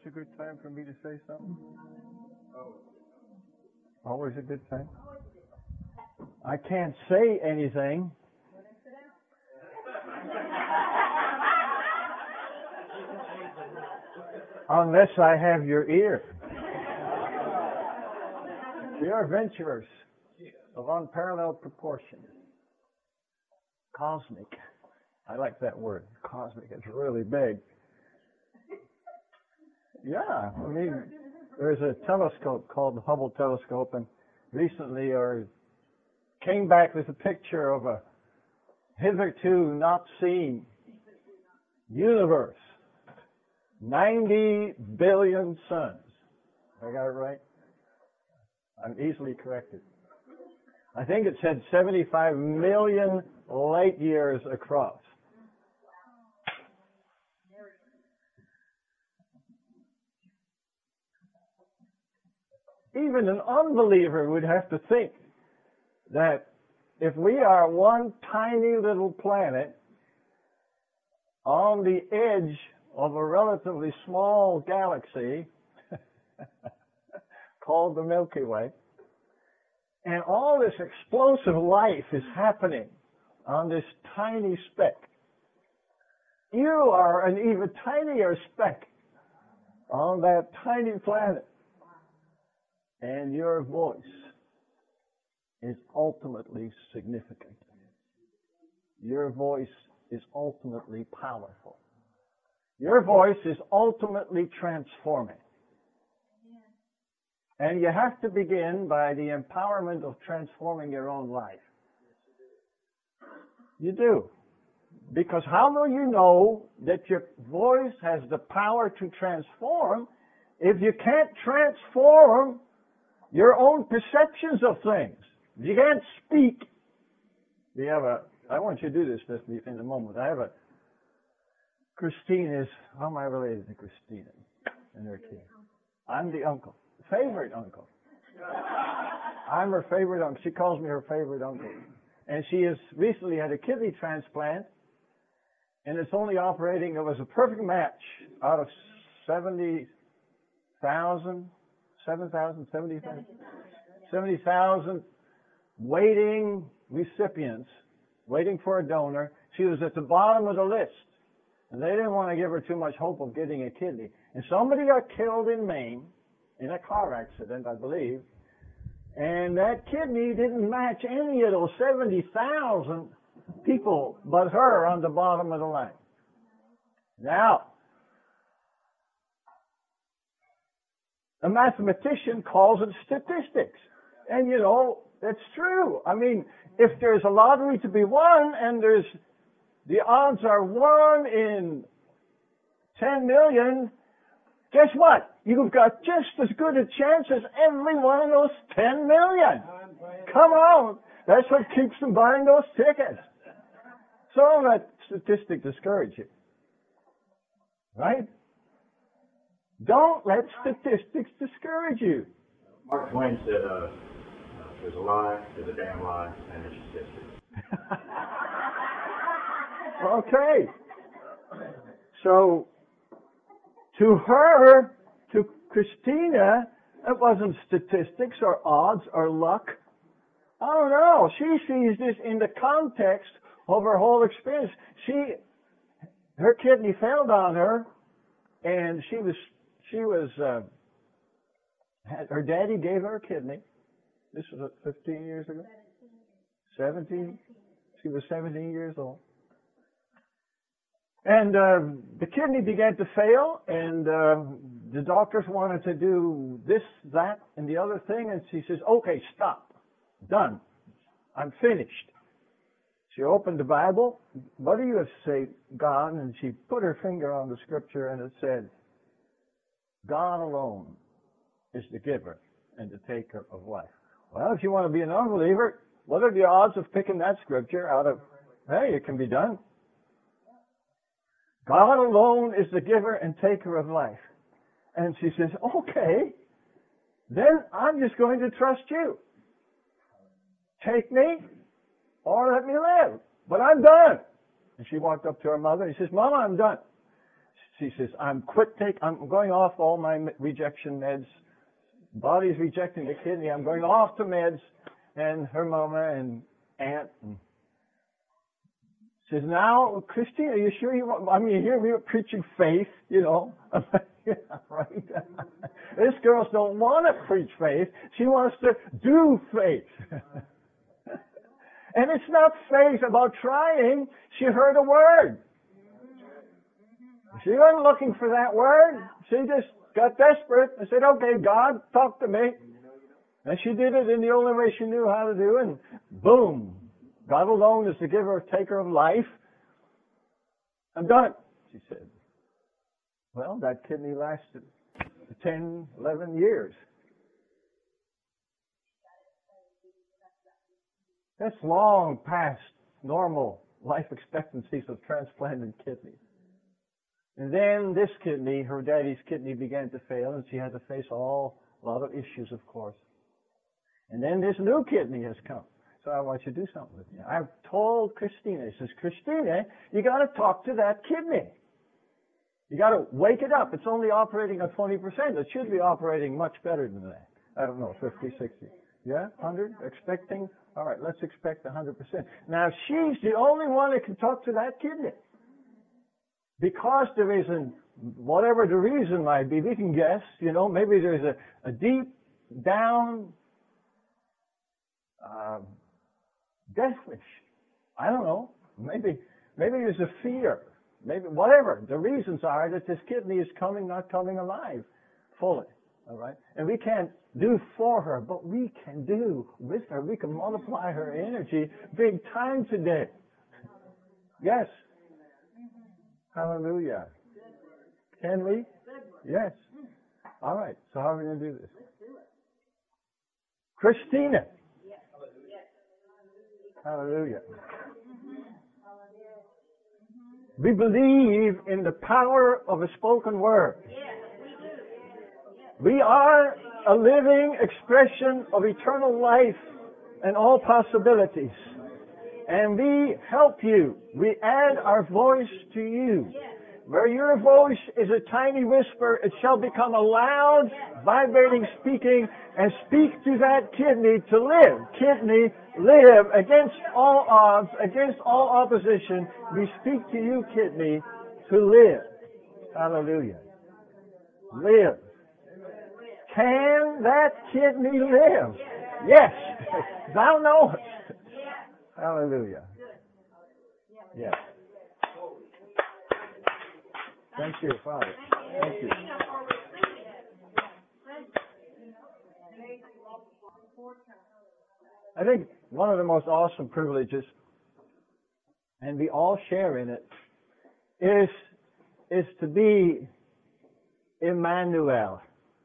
a good time for me to say something? Always a good time? I can't say anything. Unless I have your ear. We are adventurers of unparalleled proportions. Cosmic. I like that word, cosmic. It's really big. Yeah, I mean, there's a telescope called the Hubble telescope, and recently came back with a picture of a hitherto not seen universe. 90 billion suns. I got it right? I'm easily corrected. I think it said 75 million light years across. Even an unbeliever would have to think that if we are one tiny little planet on the edge of a relatively small galaxy called the Milky Way, and all this explosive life is happening on this tiny speck, you are an even tinier speck on that tiny planet. And your voice is ultimately significant. Your voice is ultimately powerful. Your voice is ultimately transforming. And you have to begin by the empowerment of transforming your own life. You do. Because how will you know that your voice has the power to transform if you can't transform your own perceptions of things? You can't speak. I want you to do this with me in a moment. Christine is, how am I related to Christina and her kid? I'm the uncle. Favorite uncle. I'm her favorite uncle. She calls me her favorite uncle. And she has recently had a kidney transplant, and it's only operating. It was a perfect match out of 70,000 waiting recipients, waiting for a donor. She was at the bottom of the list, and they didn't want to give her too much hope of getting a kidney. And somebody got killed in Maine in a car accident, I believe, and that kidney didn't match any of those 70,000 people but her on the bottom of the line. Now, a mathematician calls it statistics. And you know, that's true. I mean, if there's a lottery to be won and the odds are 1 in 10 million, guess what? You've got just as good a chance as every one of those 10 million. Come on. That's what keeps them buying those tickets. So don't let statistics discourage you. Right? Don't let statistics discourage you. Mark Twain said, there's a lie, there's a damn lie, and there's statistics. Okay. So, to her, to Christina, it wasn't statistics or odds or luck. I don't know. She sees this in the context of her whole experience. Her kidney failed on her, and her daddy gave her a kidney. This was 15 years ago? 17? She was 17 years old. And the kidney began to fail, and the doctors wanted to do this, that, and the other thing, and she says, okay, stop. Done. I'm finished. She opened the Bible. What do you have to say, God? And she put her finger on the scripture, and it said, God alone is the giver and the taker of life. Well, if you want to be an unbeliever, what are the odds of picking that scripture out of, hey, it can be done. God alone is the giver and taker of life. And she says, okay, then I'm just going to trust you. Take me or let me live. But I'm done. And she walked up to her mother and she says, Mama, I'm done. She says, I'm going off all my rejection meds. Body's rejecting the kidney. I'm going off the meds. And her mama and aunt says, now, Christine, are you sure you want, you hear me preaching faith, you know? Yeah, right. This girl don't want to preach faith. She wants to do faith. And it's not faith about trying. She heard a word. She wasn't looking for that word. She just got desperate and said, okay, God, talk to me. And she did it in the only way she knew how to do, and boom. God alone is the giver, taker of life. I'm done, she said. Well, that kidney lasted 10, 11 years. That's long past normal life expectancies of transplanted kidneys. And then this kidney, her daddy's kidney, began to fail, and she had to face a lot of issues, of course. And then this new kidney has come. So I want you to do something with me. I've told Christina, I says, Christina, you got to talk to that kidney. You got to wake it up. It's only operating at 20%. It should be operating much better than that. I don't know, 50, 60. Yeah, 100? Expecting? All right, let's expect 100%. Now, she's the only one that can talk to that kidney. Because there isn't, whatever the reason might be, we can guess, you know, maybe there's a deep down death wish. I don't know. Maybe there's a fear. Maybe whatever. The reasons are that this kidney is not coming alive fully. All right? And we can't do for her, but we can do with her. We can multiply her energy big time today. Yes. Hallelujah. Can we? Yes. All right. So how are we going to do this? Christina. Hallelujah. We believe in the power of a spoken word. We are a living expression of eternal life and all possibilities. And we help you. We add our voice to you. Where your voice is a tiny whisper, it shall become a loud, vibrating speaking, and speak to that kidney to live. Kidney, live against all odds, against all opposition. We speak to you, kidney, to live. Hallelujah. Live. Can that kidney live? Yes. Thou knowest. Hallelujah. Yes. Thank you, Father. Thank you. I think one of the most awesome privileges, and we all share in it, is to be Emmanuel.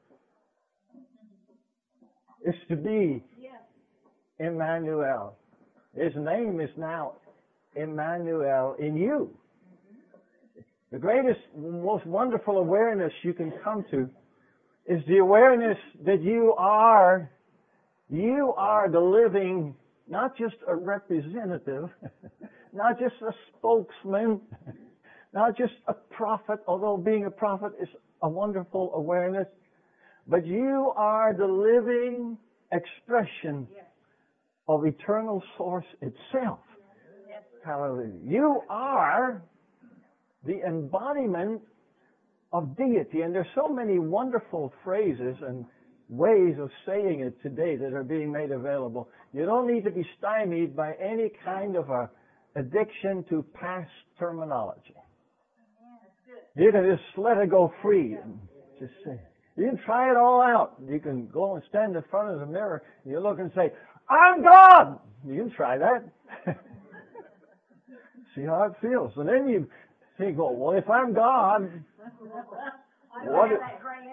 Is to be Emmanuel. His name is now Emmanuel in you. The greatest, most wonderful awareness you can come to is the awareness that you are the living, not just a representative, not just a spokesman, not just a prophet, although being a prophet is a wonderful awareness, but you are the living expression of eternal source itself. Hallelujah. You are the embodiment of deity. And there's so many wonderful phrases and ways of saying it today that are being made available. You don't need to be stymied by any kind of a addiction to past terminology. You can just let it go free and just say. You can try it all out. You can go and stand in front of the mirror and you look and say, I'm God! You can try that. See how it feels. And then you think, well, if I'm God, what if,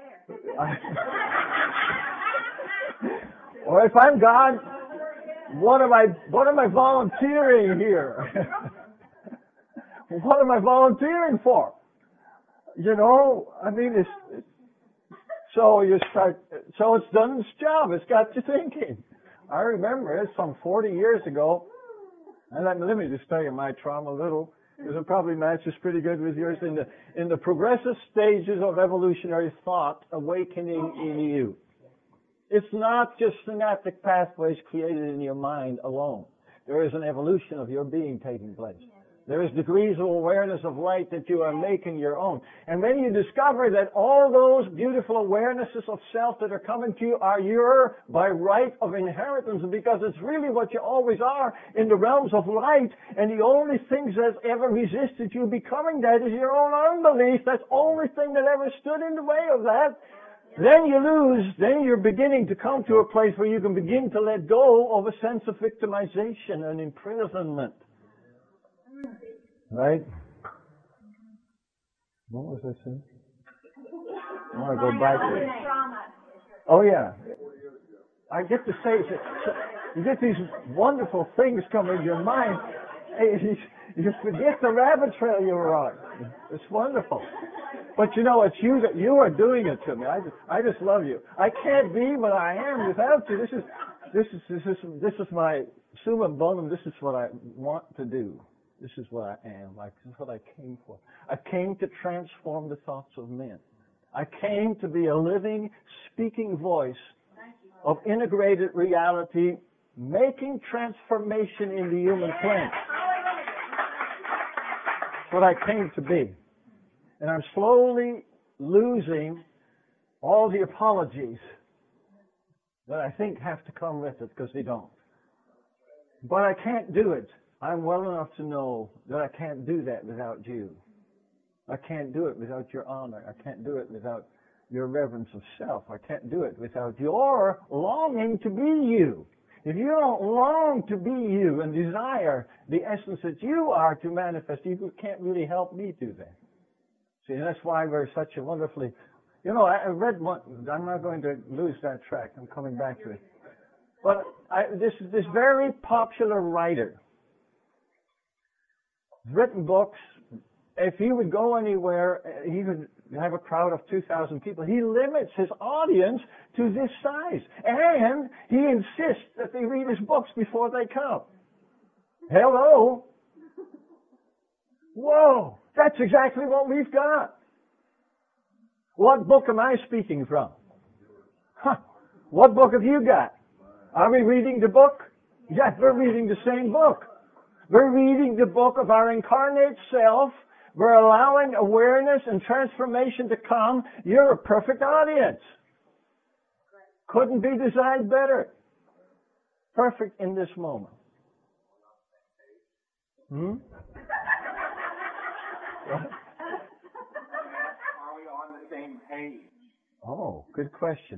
or if I'm God, what am I volunteering here? What am I volunteering for? You know, I mean, so it's done its job. It's got you thinking. I remember it some 40 years ago, and let me just tell you my trauma a little. Because it probably matches pretty good with yours. In the progressive stages of evolutionary thought awakening in you. It's not just synaptic pathways created in your mind alone. There is an evolution of your being taking place. There is degrees of awareness of light that you are making your own. And when you discover that all those beautiful awarenesses of self that are coming to you are your by right of inheritance, because it's really what you always are in the realms of light, and the only things that ever resisted you becoming that is your own unbelief. That's the only thing that ever stood in the way of that. Then you're beginning to come to a place where you can begin to let go of a sense of victimization and imprisonment. Right? What was I saying? I want to go back to it. Oh, yeah. I get to say, you get these wonderful things coming to your mind. You forget the rabbit trail you were on. It's wonderful. But you know, it's you that you are doing it to me. I just love you. I can't be what I am without you. This is my summum bonum. This is what I want to do. This is what I am. This is what I came for. I came to transform the thoughts of men. I came to be a living, speaking voice of integrated reality, making transformation in the human plane. That's what I came to be. And I'm slowly losing all the apologies that I think have to come with it, because they don't. But I can't do it. I'm well enough to know that I can't do that without you. I can't do it without your honor. I can't do it without your reverence of self. I can't do it without your longing to be you. If you don't long to be you and desire the essence that you are to manifest, you can't really help me do that. See, and that's why we're such a wonderfully... You know, I read one... I'm not going to lose that track. I'm coming back to it. But this very popular writer, written books. If he would go anywhere, he would have a crowd of 2,000 people. He limits his audience to this size. And he insists that they read his books before they come. Hello? Whoa! That's exactly what we've got. What book am I speaking from? Huh. What book have you got? Are we reading the book? Yes, we're reading the same book. We're reading the book of our incarnate self. We're allowing awareness and transformation to come. You're a perfect audience. Couldn't be designed better. Perfect in this moment. Hmm? Are we on the same page? Oh, good question.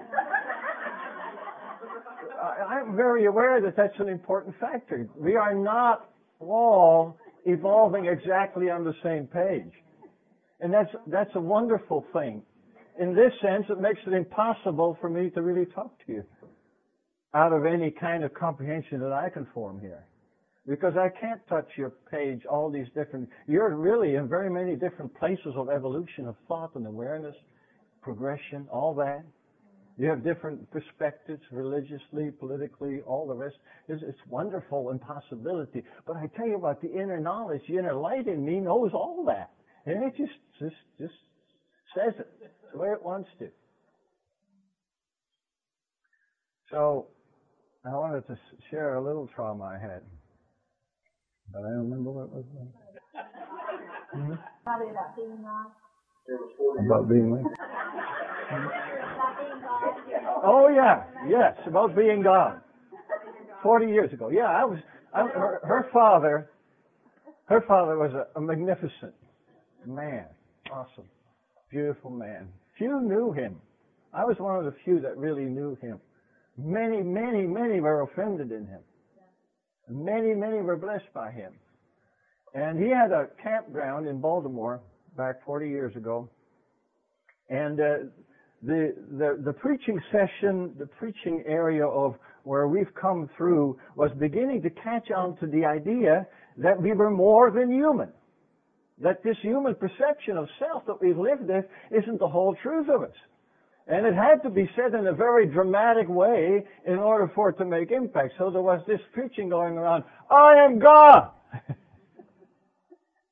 I'm very aware that that's an important factor. We are not all evolving exactly on the same page. And that's a wonderful thing. In this sense, it makes it impossible for me to really talk to you out of any kind of comprehension that I can form here. Because I can't touch your page, all these different... You're really in very many different places of evolution of thought and awareness, progression, all that. You have different perspectives, religiously, politically, all the rest. It's wonderful and possibility. But I tell you what, the inner knowledge, the inner light in me knows all that. And it just says it the way it wants to. So, I wanted to share a little trauma I had. But I don't remember what it was. Probably about being God. About being what? Oh yeah, yes, about being God. 40 years ago. Yeah, her father was a magnificent man. Awesome. Beautiful man. Few knew him. I was one of the few that really knew him. Many were offended in him. Many were blessed by him. And he had a campground in Baltimore back 40 years ago. And the preaching session, the preaching area of where we've come through was beginning to catch on to the idea that we were more than human. That this human perception of self that we've lived with isn't the whole truth of us. And it had to be said in a very dramatic way in order for it to make impact. So there was this preaching going around, I am God!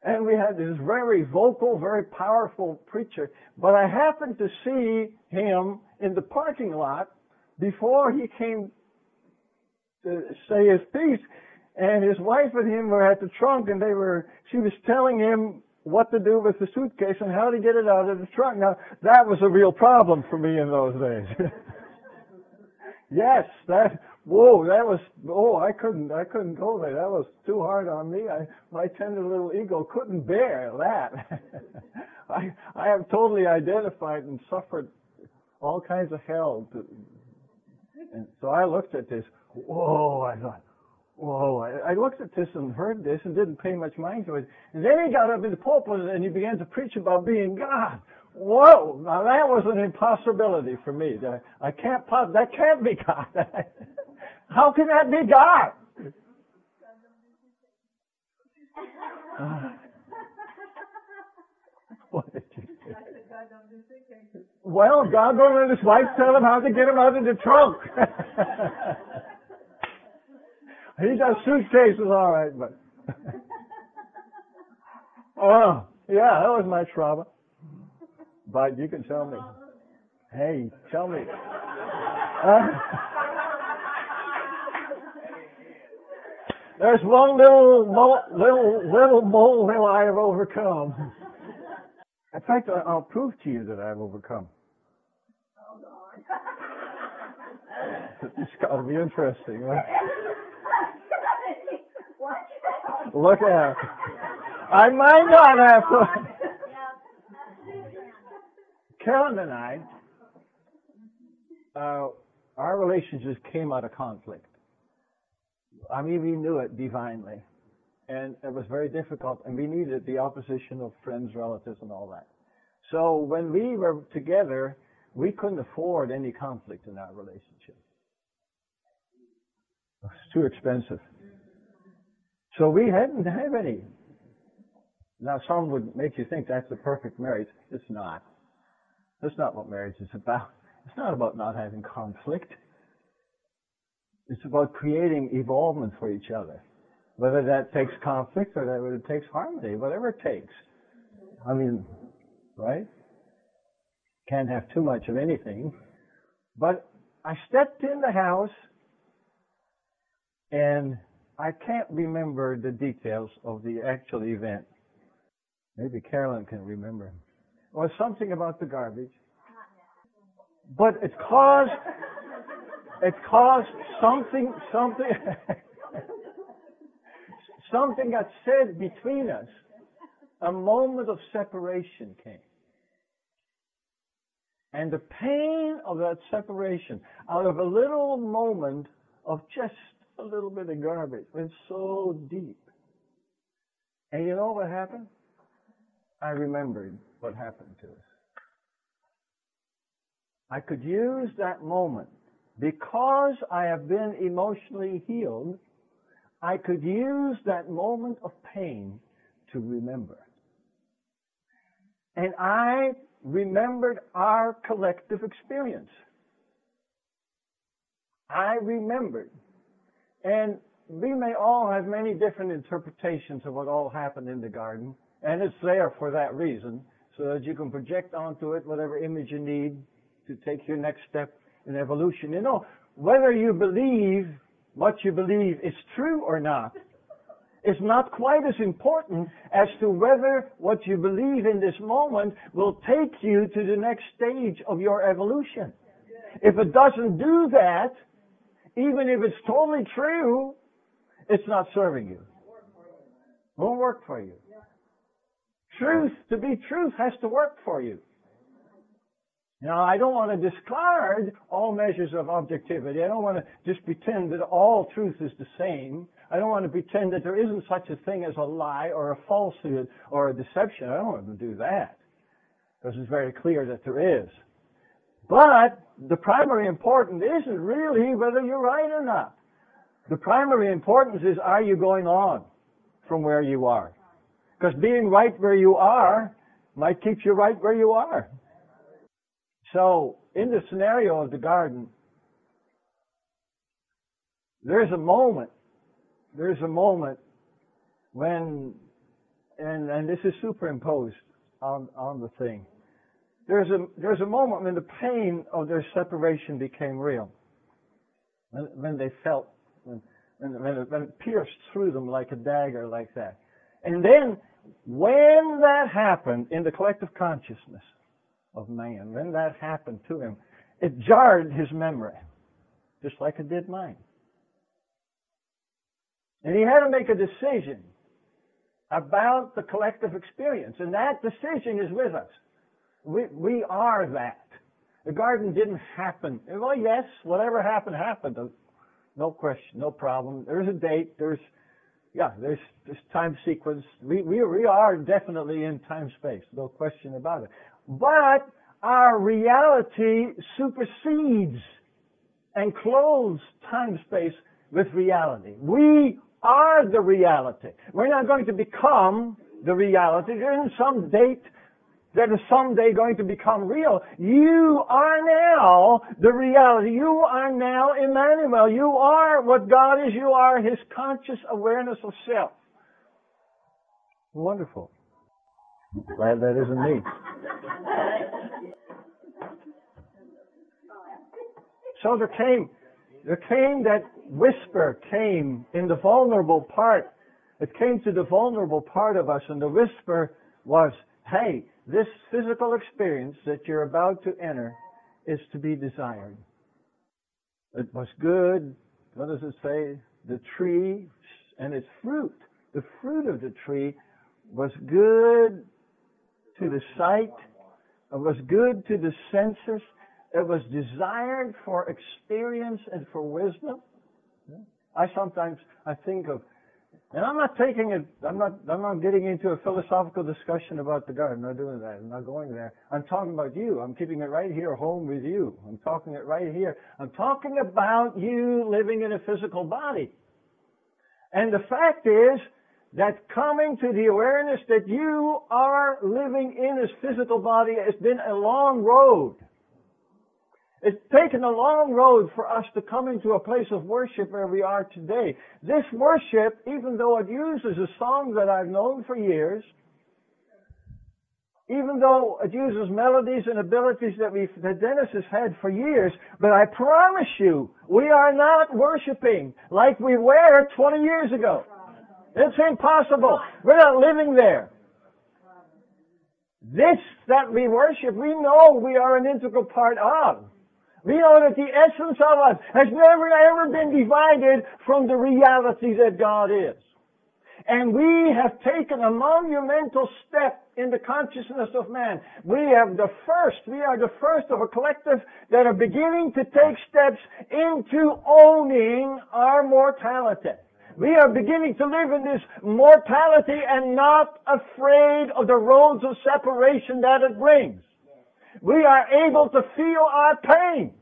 And we had this very vocal, very powerful preacher. But I happened to see him in the parking lot before he came to say his piece. And his wife and him were at the trunk, and she was telling him what to do with the suitcase and how to get it out of the trunk. Now, that was a real problem for me in those days. Yes, I couldn't go there. That was too hard on me. My tender little ego couldn't bear that. I have totally identified and suffered all kinds of hell. And so I looked at this. I thought, I looked at this and heard this and didn't pay much mind to it. And then he got up in the pulpit and he began to preach about being God. Whoa! Now that was an impossibility for me. That can't be God. How can that be God? What did you say? Well, God don't let his wife tell him how to get him out of the trunk. He does suitcases all right, but oh, yeah, that was my trouble. But you can tell me. Hey, tell me. There's one little molehill I have overcome. In fact, I'll prove to you that I've overcome. It's got to be interesting, right? Look out. I might not have to. Carolyn and I, our relationships came out of conflict. I mean, we knew it divinely. And it was very difficult, and we needed the opposition of friends, relatives, and all that. So when we were together, we couldn't afford any conflict in our relationship. It was too expensive. So we hadn't had any. Now, some would make you think that's the perfect marriage. It's not. That's not what marriage is about. It's not about not having conflict. It's about creating evolvement for each other. Whether that takes conflict or whether it takes harmony, whatever it takes. I mean, right? Can't have too much of anything. But I stepped in the house, and I can't remember the details of the actual event. Maybe Carolyn can remember. It was something about the garbage. But it caused something something got said between us. A moment of separation came. And the pain of that separation, out of a little moment of just a little bit of garbage, went so deep. And you know what happened? I remembered what happened to us. I could use that moment. Because I have been emotionally healed, I could use that moment of pain to remember. And I remembered our collective experience. I remembered. And we may all have many different interpretations of what all happened in the garden. And it's there for that reason, so that you can project onto it whatever image you need to take your next step in evolution. You know, whether you believe what you believe is true or not is not quite as important as to whether what you believe in this moment will take you to the next stage of your evolution. If it doesn't do that, even if it's totally true, it's not serving you. Won't work for you. Truth, to be truth, has to work for you. Now, I don't want to discard all measures of objectivity. I don't want to just pretend that all truth is the same. I don't want to pretend that there isn't such a thing as a lie or a falsehood or a deception. I don't want to do that, because it's very clear that there is. But the primary importance isn't really whether you're right or not. The primary importance is, are you going on from where you are? Because being right where you are might keep you right where you are. So, in the scenario of the garden, there's a moment when and this is superimposed on the thing. There's a moment when the pain of their separation became real. When they felt, when it pierced through them like a dagger like that. And then, when that happened in the collective consciousness of man, when that happened to him, it jarred his memory, just like it did mine. And he had to make a decision about the collective experience, and that decision is with us. We are that. The garden didn't happen. Well, yes, whatever happened, happened. No question, no problem. There's a date. There's time sequence. We are definitely in time space. No question about it. But our reality supersedes and clothes time space with reality. We are the reality. We're not going to become the reality. There isn't some date that is someday going to become real. You are now the reality. You are now Emmanuel. You are what God is. You are His conscious awareness of self. Wonderful. Glad that isn't me. So there came that whisper came in the vulnerable part. It came to the vulnerable part of us, and the whisper was, hey, this physical experience that you're about to enter is to be desired. It was good. What does it say? The tree and its fruit. The fruit of the tree was good to the sight. It was good to the senses. It was desired for experience and for wisdom. I think of, and I'm not getting into a philosophical discussion about the garden. I'm not doing that. I'm not going there. I'm talking about you. I'm keeping it right here home with you. I'm talking it right here. I'm talking about you living in a physical body. And the fact is that coming to the awareness that you are living in this physical body has been a long road. It's taken a long road for us to come into a place of worship where we are today. This worship, even though it uses a song that I've known for years, even though it uses melodies and abilities that Dennis has had for years, but I promise you, we are not worshiping like we were 20 years ago. It's impossible. We're not living there. This that we worship, we know we are an integral part of. We know that the essence of us has never ever been divided from the reality that God is. And we have taken a monumental step in the consciousness of man. We are the first of a collective that are beginning to take steps into owning our mortality. We are beginning to live in this mortality and not afraid of the roads of separation that it brings. We are able to feel our pain.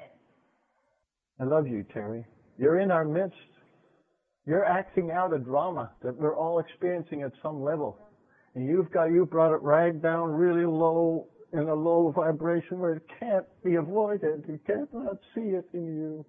I love you, Terry. You're in our midst. You're acting out a drama that we're all experiencing at some level. And you brought it right down really low, in a low vibration where it can't be avoided. You cannot see it in you.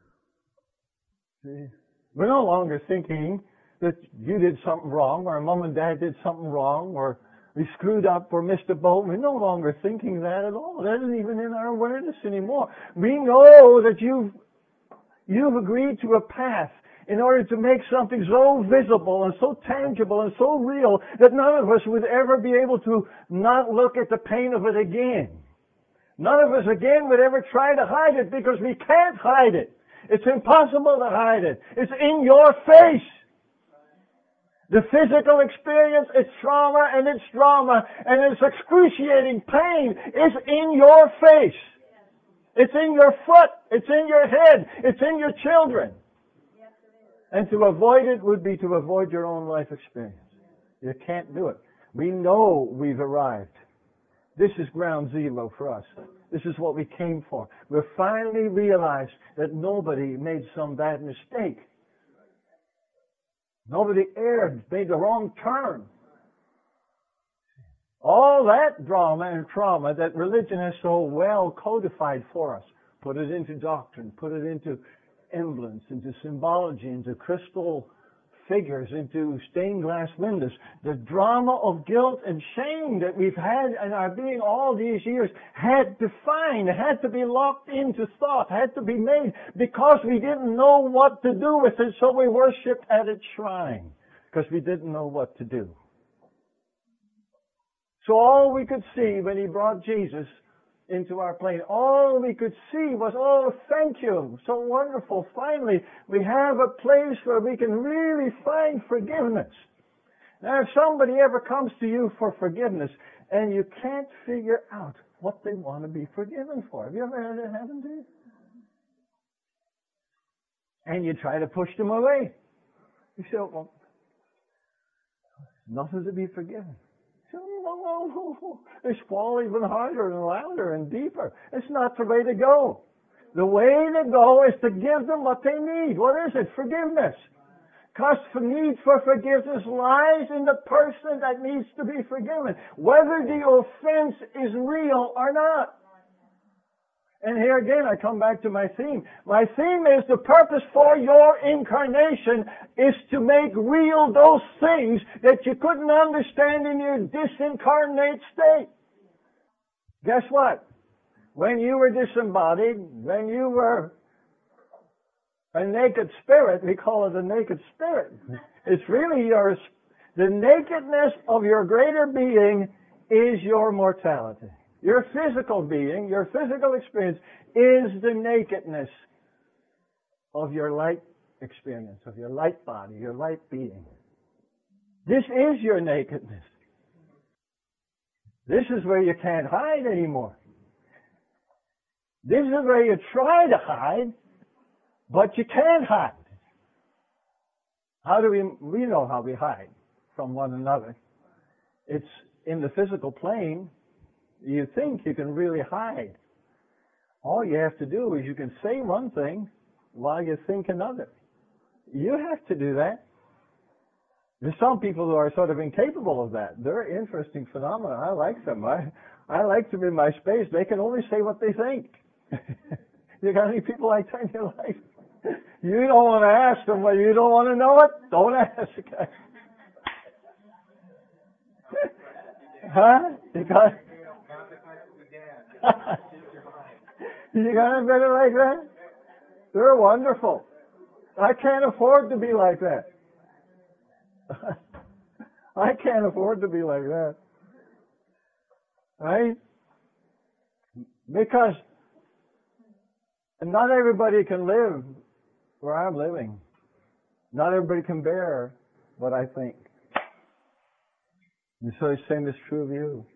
See? We're no longer thinking that you did something wrong, or Mom and Dad did something wrong, or we screwed up or missed a boat. We're no longer thinking that at all. That isn't even in our awareness anymore. We know that you've agreed to a path in order to make something so visible and so tangible and so real that none of us would ever be able to not look at the pain of it again. None of us again would ever try to hide it because we can't hide it. It's impossible to hide it. It's in your face. The physical experience, its trauma and its drama and its excruciating pain is in your face. It's in your foot. It's in your head. It's in your children. And to avoid it would be to avoid your own life experience. You can't do it. We know we've arrived. This is ground zero for us. This is what we came for. We finally realized that nobody made some bad mistake. Nobody erred, made the wrong turn. All that drama and trauma that religion has so well codified for us, put it into doctrine, put it into emblems, into symbology, into crystal figures into stained glass windows. The drama of guilt and shame that we've had in our being all these years had defined, had to be locked into thought, had to be made because we didn't know what to do with it, so we worshipped at its shrine because we didn't know what to do. So all we could see when he brought Jesus into our plane, all we could see was, oh, thank you, so wonderful. Finally, we have a place where we can really find forgiveness. Now, if somebody ever comes to you for forgiveness and you can't figure out what they want to be forgiven for, have you ever had that happen to you? And you try to push them away. You say, well, nothing to be forgiven. They squall even harder and louder and deeper. It's not the way to go. The way to go is to give them what they need. What is it? Forgiveness. Because the need for forgiveness lies in the person that needs to be forgiven, whether the offense is real or not. And here again, I come back to my theme. My theme is the purpose for your incarnation is to make real those things that you couldn't understand in your disincarnate state. Guess what? When you were disembodied, when you were a naked spirit, we call it a naked spirit. It's really the nakedness of your greater being is your mortality. Your physical being, your physical experience is the nakedness of your light experience, of your light body, your light being. This is your nakedness. This is where you can't hide anymore. This is where you try to hide, but you can't hide. How do we know how we hide from one another? It's in the physical plane. You think you can really hide. All you have to do is you can say one thing while you think another. You have to do that. There's some people who are sort of incapable of that. They're interesting phenomena. I like them. I like them in my space. They can only say what they think. You got any people like that in your life? You don't want to ask them when you don't want to know it. Don't ask. Huh? You got anybody like that? They're wonderful. I can't afford to be like that. I can't afford to be like that. Right? Because not everybody can live where I'm living. Not everybody can bear what I think. And so the same is true of you.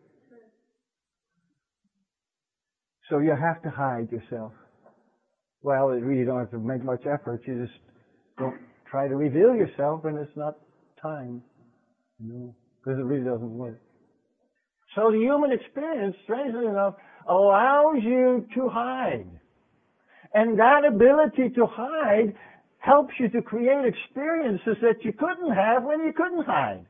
So you have to hide yourself. Well, you don't have to make much effort. You just don't try to reveal yourself, and it's not time. Because it really doesn't work. So the human experience, strangely enough, allows you to hide. And that ability to hide helps you to create experiences that you couldn't have when you couldn't hide.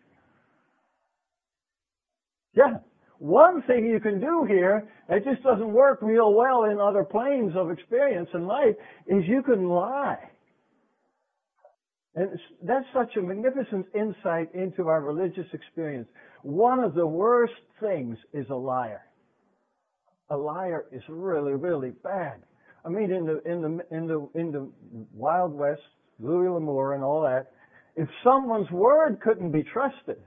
Yeah. One thing you can do here that just doesn't work real well in other planes of experience in life is you can lie. And that's such a magnificent insight into our religious experience. One of the worst things is a liar. A liar is really, really bad. I mean, in the Wild West, Louis L'Amour and all that, if someone's word couldn't be trusted,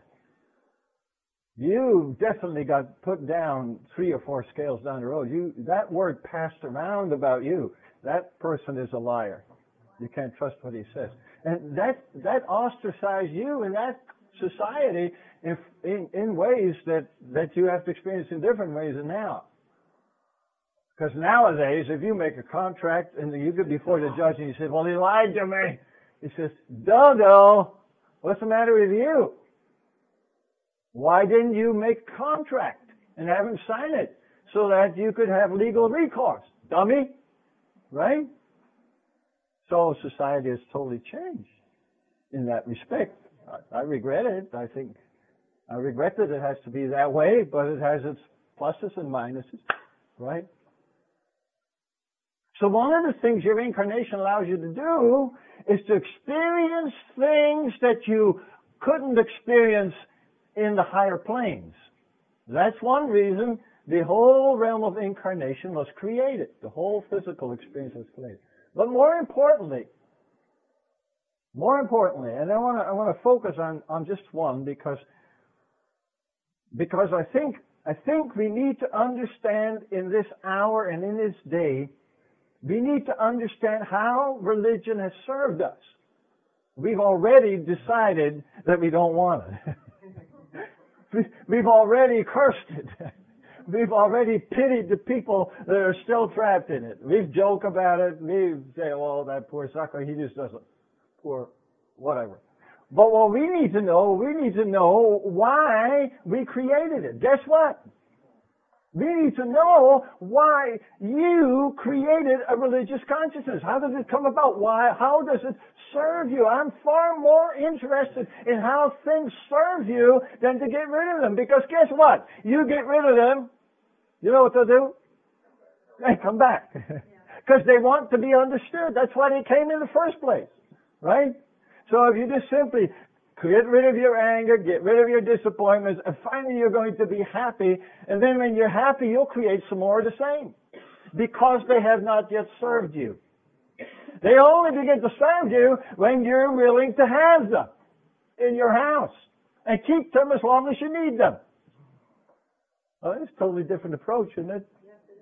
you definitely got put down 3 or 4 scales down the road. That word passed around about you. That person is a liar. You can't trust what he says. And that ostracized you in that society in ways that you have to experience in different ways than now. Because nowadays, if you make a contract and you get before the judge and you say, well, he lied to me. He says, Dodo, what's the matter with you? Why didn't you make a contract and have him sign it so that you could have legal recourse? Dummy. Right? So society has totally changed in that respect. I regret it. I regret that it has to be that way, but it has its pluses and minuses. Right? So one of the things your incarnation allows you to do is to experience things that you couldn't experience in the higher planes. That's one reason the whole realm of incarnation was created. The whole physical experience was created. But more importantly, and I want to focus on just one because I think we need to understand in this hour and in this day, we need to understand how religion has served us. We've already decided that we don't want it. We've already cursed it. We've already pitied the people that are still trapped in it. We've joked about it. We say, well, that poor sucker, he just doesn't. Poor whatever. But what we need to know why we created it. Guess what? We need to know why you created a religious consciousness. How does it come about? Why? How does it serve you? I'm far more interested in how things serve you than to get rid of them. Because guess what? You get rid of them, you know what they'll do? They come back. Because they want to be understood. That's why they came in the first place. Right? So if you just simply get rid of your anger, get rid of your disappointments, and finally you're going to be happy. And then when you're happy, you'll create some more of the same. Because they have not yet served you. They only begin to serve you when you're willing to have them in your house. And keep them as long as you need them. Well, it's a totally different approach, isn't it?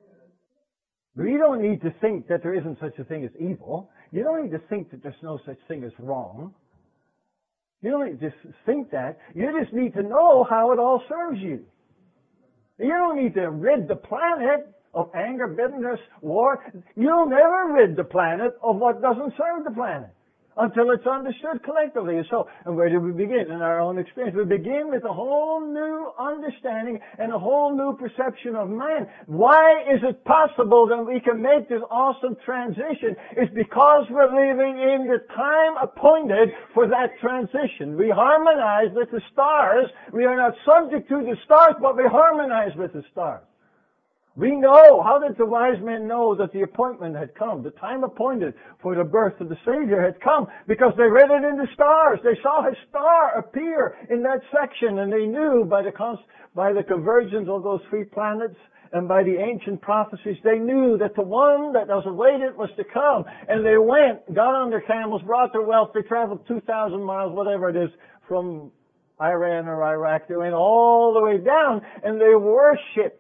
We don't need to think that there isn't such a thing as evil. You don't need to think that there's no such thing as wrong. You don't need to think that. You just need to know how it all serves you. You don't need to rid the planet of anger, bitterness, war. You'll never rid the planet of what doesn't serve the planet until it's understood collectively. So, and where do we begin? In our own experience. We begin with a whole new understanding and a whole new perception of man. Why is it possible that we can make this awesome transition? It's because we're living in the time appointed for that transition. We harmonize with the stars. We are not subject to the stars, but we harmonize with the stars. We know, how did the wise men know that the appointment had come? The time appointed for the birth of the Savior had come because they read it in the stars. They saw his star appear in that section and they knew by the convergence of those three planets and by the ancient prophecies, they knew that the one that was awaited was to come. And they went, got on their camels, brought their wealth, they traveled 2,000 miles, whatever it is, from Iran or Iraq. They went all the way down and they worshipped.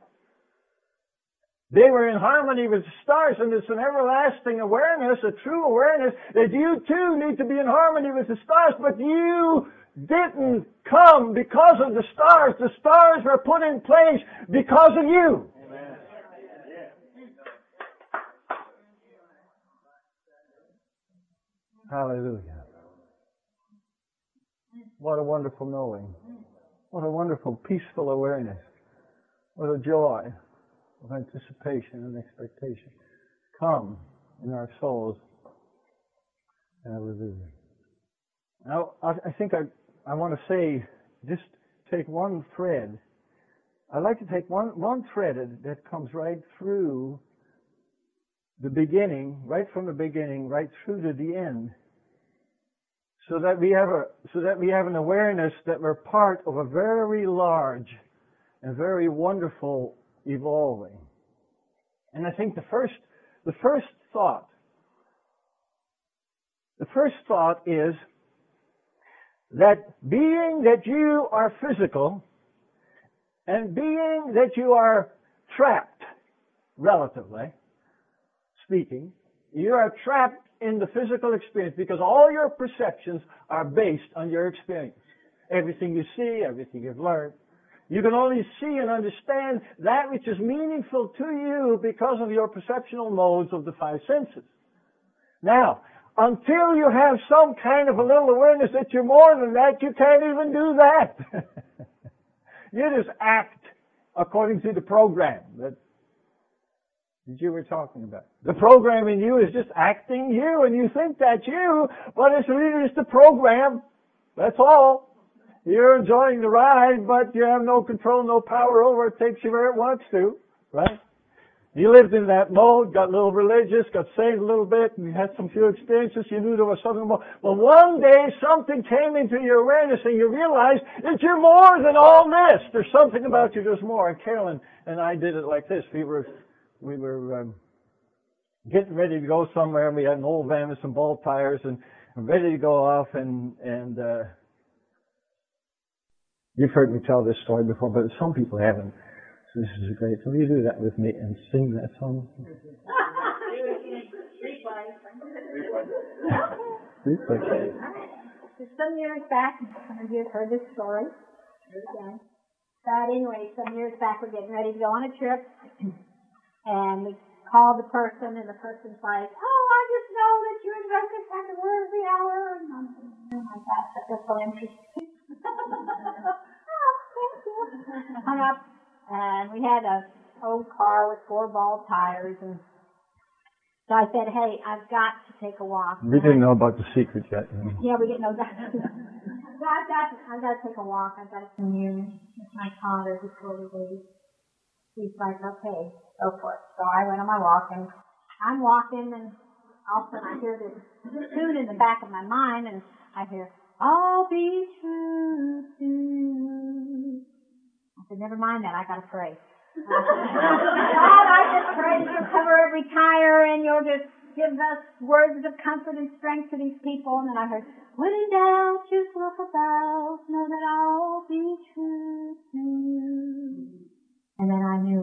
They were in harmony with the stars, and it's an everlasting awareness, a true awareness, that you too need to be in harmony with the stars, but you didn't come because of the stars. The stars were put in place because of you. Amen. Hallelujah. What a wonderful knowing. What a wonderful, peaceful awareness. What a joy of anticipation and expectation come in our souls. Hallelujah. Now, I think I want to say, just take one thread. I'd like to take one thread that comes right through the beginning, right from the beginning, right through to the end, so that we have an awareness that we're part of a very large and very wonderful evolving. And I think the first thought is that being that you are physical and being that you are trapped, relatively speaking, you are trapped in the physical experience because all your perceptions are based on your experience. Everything you see, everything you've learned. You can only see and understand that which is meaningful to you because of your perceptual modes of the five senses. Now, until you have some kind of a little awareness that you're more than that, you can't even do that. You just act according to the program that you were talking about. The program in you is just acting you, and you think that's you, but it's really just the program. That's all. You're enjoying the ride, but you have no control, no power over it. Takes you where it wants to, right? You lived in that mode, got a little religious, got saved a little bit, and you had some few experiences. You knew there was something more. Well, one day something came into your awareness, and you realized that you're more than all this. There's something about you. There's more. And Carolyn and I did it like this. We were getting ready to go somewhere, and we had an old van with some ball tires, and ready to go off. And you've heard me tell this story before, but some people haven't. So this is great. So will you do that with me and sing that song? Okay. Some years back, some of you have heard this story. Again. But anyway, some years back, we're getting ready to go on a trip, and we called the person, and the person's like, "Oh, I just know that you and Douglas have the word of the hour." And I'm thinking, "Oh my gosh, that's so interesting." Oh, thank you. Hung up. And we had an old car with 4 ball tires, and so I said, "Hey, I've got to take a walk." We didn't know about the secret yet. Yeah, we didn't know that. So I've got to take a walk. I've got to commune with my father before we leave. He's like, "Okay, go for it." So I went on my walk, and I'm walking, and all of a sudden I hear this tune in the back of my mind, and I hear, "I'll be true to you." I said, "Never mind that, I gotta pray." God, I just pray that you'll cover every tire and you'll just give us words of comfort and strength to these people. And then I heard, "When in doubt, just look about, know that I'll be true to you." And then I knew,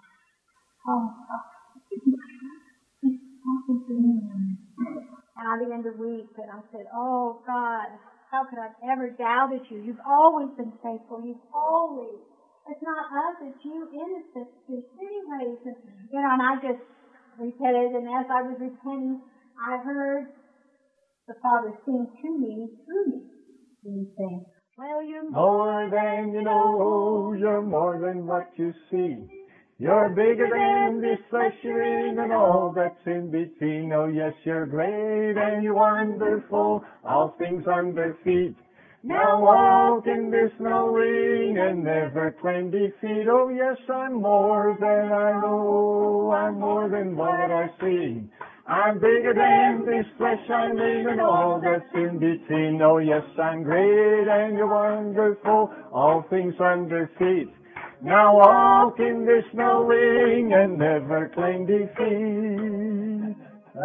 he's talking to me. And I began to weep, and I said, "Oh God, how could I have ever doubted you? You've always been faithful. You've always. It's not us, it's you in us. There's many ways." And I just repented, and as I was repenting, I heard the Father sing to me, through me. And he sang, "Well, you're more than you know, you're more than what you see. You're bigger than this flesh you're in and all that's in between. Oh yes, you're great and you're wonderful, all things under feet. Now walk in this knowing and never claim defeat. Oh yes, I'm more than I know, I'm more than what I see. I'm bigger than this flesh I'm in and all that's in between. Oh yes, I'm great and you're wonderful, all things under feet. Now walk in this knowing and never claim defeat."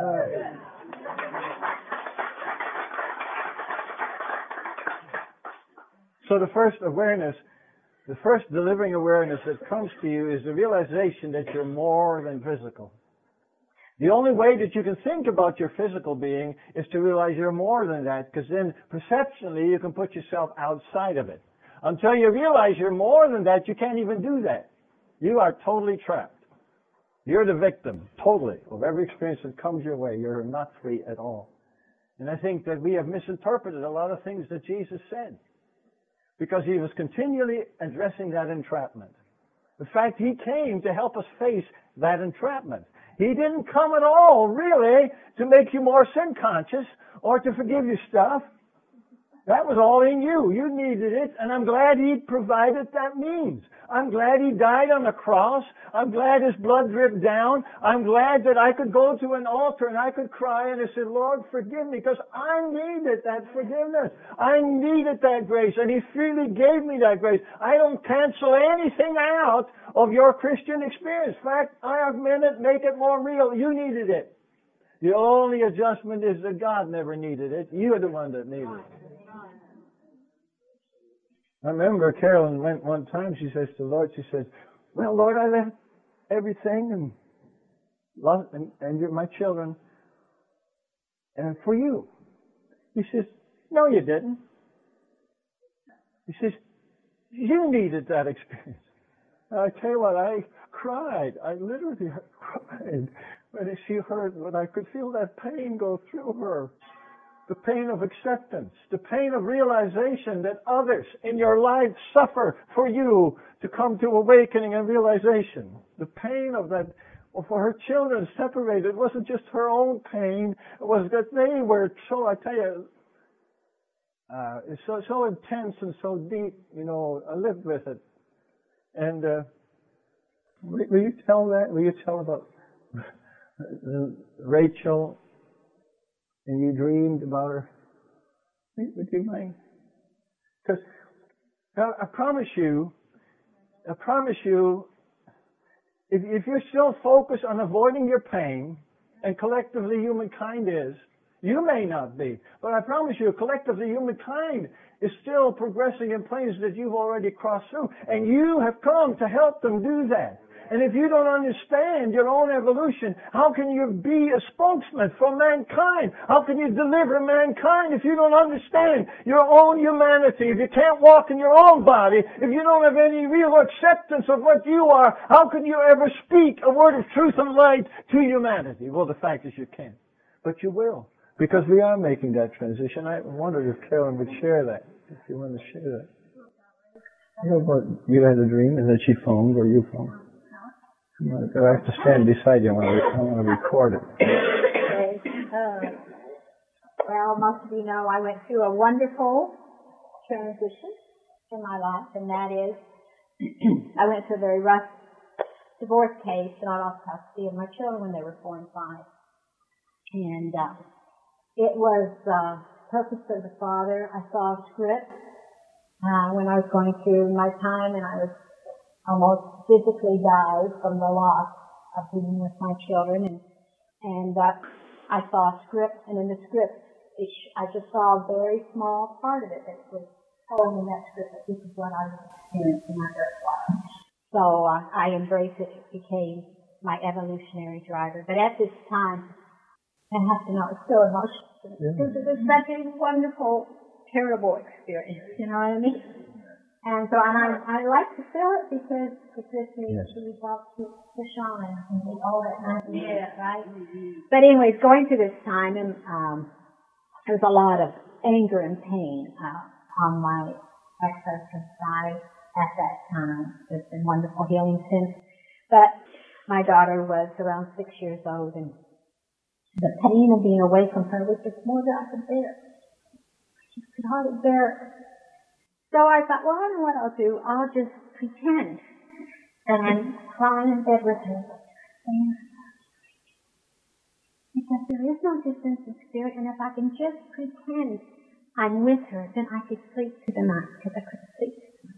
So the first awareness, the first delivering awareness that comes to you is the realization that you're more than physical. The only way that you can think about your physical being is to realize you're more than that, because then perceptually you can put yourself outside of it. Until you realize you're more than that, you can't even do that. You are totally trapped. You're the victim, totally, of every experience that comes your way. You're not free at all. And I think that we have misinterpreted a lot of things that Jesus said, because he was continually addressing that entrapment. In fact, he came to help us face that entrapment. He didn't come at all, really, to make you more sin conscious or to forgive you stuff. That was all in you. You needed it, and I'm glad he provided that means. I'm glad he died on the cross. I'm glad his blood dripped down. I'm glad that I could go to an altar and I could cry and I said, "Lord, forgive me," because I needed that forgiveness. I needed that grace, and he freely gave me that grace. I don't cancel anything out of your Christian experience. In fact, I augment it, make it more real. You needed it. The only adjustment is that God never needed it. You are the one that needed it. I remember Carolyn went one time, she says to the Lord, she says, "Well, Lord, I left everything and you're my children and for you." He says, "No, you didn't." He says, "You needed that experience." And I tell you what, I cried. I literally cried when I could feel that pain go through her. The pain of acceptance, the pain of realization that others in your life suffer for you to come to awakening and realization. The pain of that, for her children separated. It wasn't just her own pain. It was that they were so, I tell you, it's so intense and so deep, I lived with it. And Will you tell that? Will you tell about Rachel and you dreamed about her? Would you mind? Because I promise you, if you're still focused on avoiding your pain, and collectively humankind is, you may not be, but I promise you, collectively humankind is still progressing in planes that you've already crossed through, and you have come to help them do that. And if you don't understand your own evolution, how can you be a spokesman for mankind? How can you deliver mankind if you don't understand your own humanity? If you can't walk in your own body, if you don't have any real acceptance of what you are, how can you ever speak a word of truth and light to humanity? Well, the fact is you can't. But you will. Because we are making that transition. I wondered if Carolyn would share that. If you want to share that. You had a dream and then she phoned or you phoned. I have to stand beside you. I want to record it. Well, most of you know I went through a wonderful transition in my life, and that is I went through a very rough divorce case, and I lost custody of my children when they were 4 and 5. And it was purpose of the Father. I saw a script when I was going through my time, and I was almost physically died from the loss of being with my children, and I saw a script, and in the script, I just saw a very small part of it that was told in that script that this is what I was experiencing in my earth life. So I embraced it. It became my evolutionary driver. But at this time, I have to know, it's so emotional. Because it was such a wonderful, terrible experience, you know what I mean? And so, I like to feel it because it gives me to help to push on and be all that nice and good, right? But anyways, going through this time, and there was a lot of anger and pain on my ex-husband's side at that time. There's been wonderful healing since. But my daughter was around 6 years old, and the pain of being away from her was just more than I could bear. I just could hardly bear it. So I thought, well, I know what I'll do. I'll just pretend that I'm lying in bed with her. Because there is no distance in spirit, and if I can just pretend I'm with her, then I could sleep through the night, because I couldn't sleep.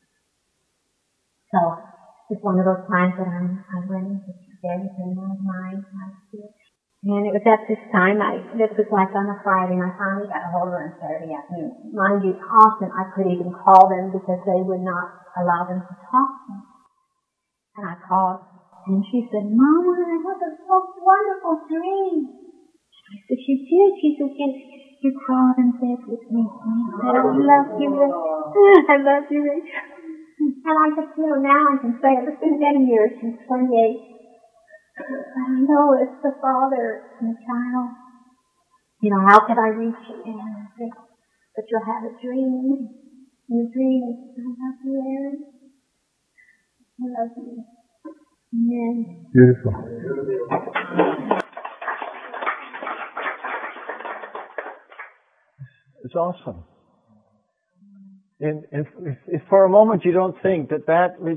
So it's one of those times that I went into bed in my mind, my spirit. And it was at this time, this was like on a Friday, and I finally got a hold of her on Saturday afternoon. Mind you, often I could even call them because they would not allow them to talk to me. And I called, and she said, Mama, I had the most wonderful dream. I said, you did? She said, yes, you crawled in bed with me. I said, I love you, Ray. I love you, Ray. And I just, now I can say, it's been many years, since 28. I know it's the Father and the child. How could I reach you? And but you'll have a dream. And the dream is, I love you, Aaron. I love you. Amen. Beautiful. It's awesome. And if for a moment you don't think that which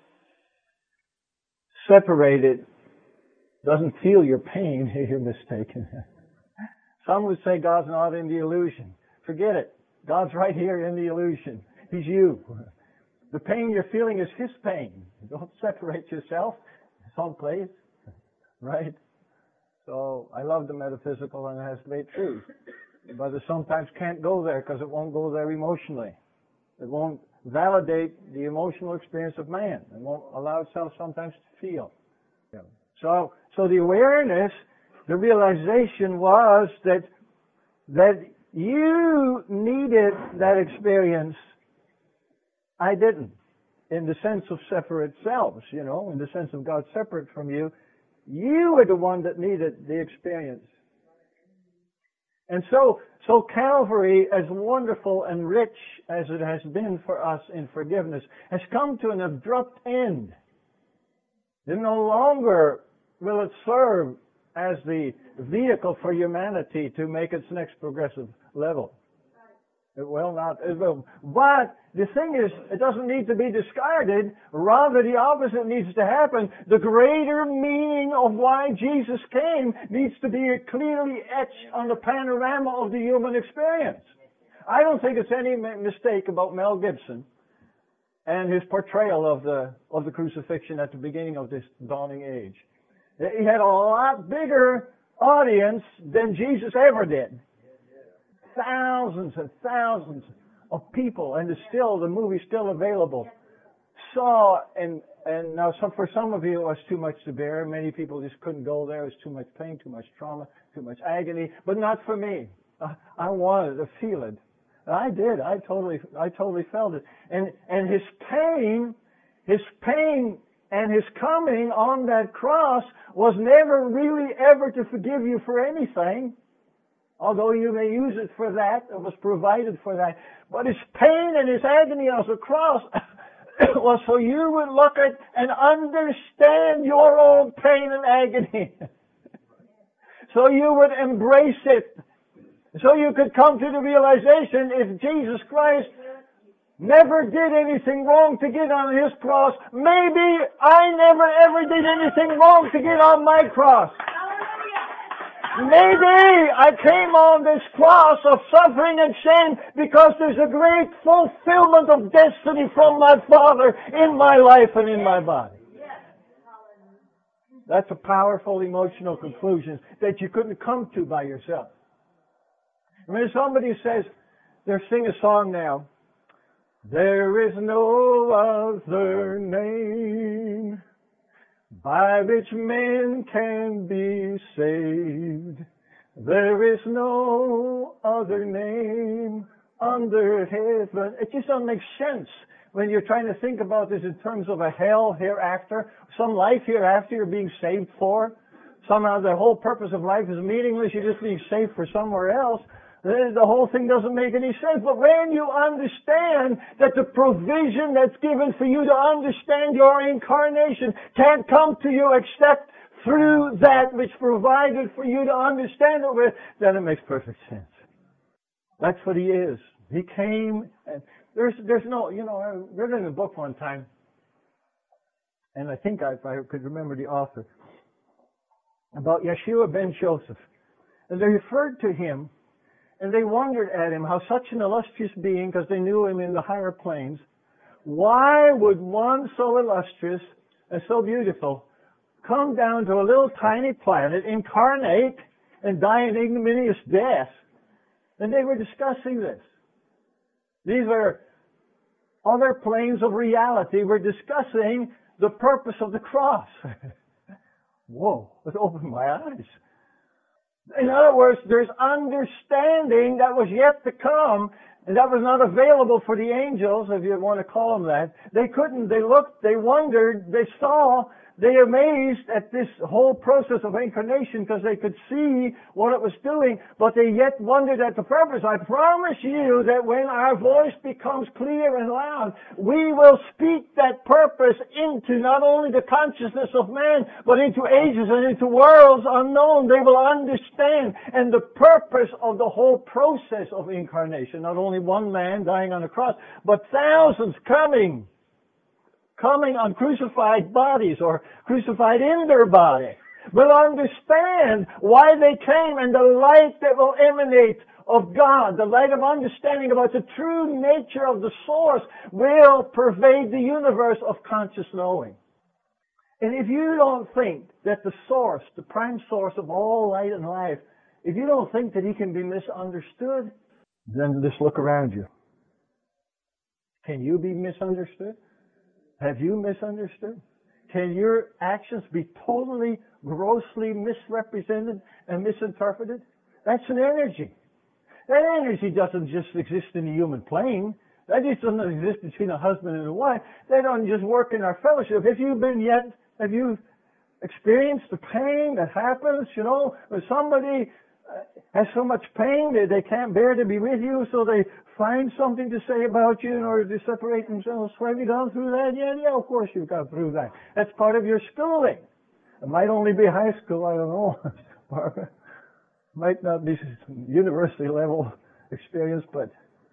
separated doesn't feel your pain, you're mistaken. Some would say God's not in the illusion. Forget it. God's right here in the illusion. He's you. The pain you're feeling is His pain. Don't separate yourself someplace. Right? So I love the metaphysical, and it has to be true. But it sometimes can't go there because it won't go there emotionally. It won't validate the emotional experience of man. It won't allow itself sometimes to feel. So the awareness, the realization was that you needed that experience. I didn't. In the sense of separate selves, in the sense of God separate from you. You were the one that needed the experience. And so Calvary, as wonderful and rich as it has been for us in forgiveness, has come to an abrupt end. It no longer will it serve as the vehicle for humanity to make its next progressive level. It will not. It will. But the thing is, it doesn't need to be discarded. Rather, the opposite needs to happen. The greater meaning of why Jesus came needs to be clearly etched on the panorama of the human experience. I don't think it's any mistake about Mel Gibson and his portrayal of the crucifixion at the beginning of this dawning age. He had a lot bigger audience than Jesus ever did. Thousands and thousands of people, and the movie's still available, saw, and now for some of you it was too much to bear. Many people just couldn't go there. It was too much pain, too much trauma, too much agony, but not for me. I wanted to feel it. I did. I totally felt it. And his pain and his coming on that cross was never really ever to forgive you for anything. Although you may use it for that, it was provided for that. But his pain and his agony on the cross was so you would look at and understand your own pain and agony. So you would embrace it. So you could come to the realization, if Jesus Christ never did anything wrong to get on his cross, maybe I never ever did anything wrong to get on my cross. Maybe I came on this cross of suffering and shame because there's a great fulfillment of destiny from my Father in my life and in my body. That's a powerful emotional conclusion that you couldn't come to by yourself. When somebody says, they're singing a song now, there is no other name by which men can be saved. There is no other name under heaven. It just doesn't make sense when you're trying to think about this in terms of a hell hereafter, some life hereafter you're being saved for. Somehow the whole purpose of life is meaningless. You're just being saved for somewhere else. The whole thing doesn't make any sense. But when you understand that the provision that's given for you to understand your incarnation can't come to you except through that which provided for you to understand it with, then it makes perfect sense. That's what he is. He came, and there's no, I read in a book one time, and I think if I could remember the author, about Yeshua ben Joseph. And they referred to him, and they wondered at him how such an illustrious being, because they knew him in the higher planes, why would one so illustrious and so beautiful come down to a little tiny planet, incarnate, and die an ignominious death? And they were discussing this. These are other planes of reality. We're discussing the purpose of the cross. Whoa, it opened my eyes. In other words, there's understanding that was yet to come, and that was not available for the angels, if you want to call them that. They couldn't, they looked, they wondered, they saw, they amazed at this whole process of incarnation because they could see what it was doing, but they yet wondered at the purpose. I promise you that when our voice becomes clear and loud, we will speak that purpose into not only the consciousness of man, but into ages and into worlds unknown. They will understand. And the purpose of the whole process of incarnation, not only one man dying on a cross, but thousands coming on crucified bodies or crucified in their body, will understand why they came, and the light that will emanate of God, the light of understanding about the true nature of the source, will pervade the universe of conscious knowing. And if you don't think that the source, the prime source of all light and life, if you don't think that he can be misunderstood, then just look around you. Can you be misunderstood? Have you misunderstood? Can your actions be totally, grossly misrepresented and misinterpreted? That's an energy. That energy doesn't just exist in the human plane. That just doesn't exist between a husband and a wife. They don't just work in our fellowship. Have you experienced the pain that happens, when somebody has so much pain that they can't bear to be with you, so they find something to say about you in order to separate themselves? Have you gone through that? Yeah, of course you've gone through that. That's part of your schooling. It might only be high school, I don't know, Barbara. Might not be university level experience, but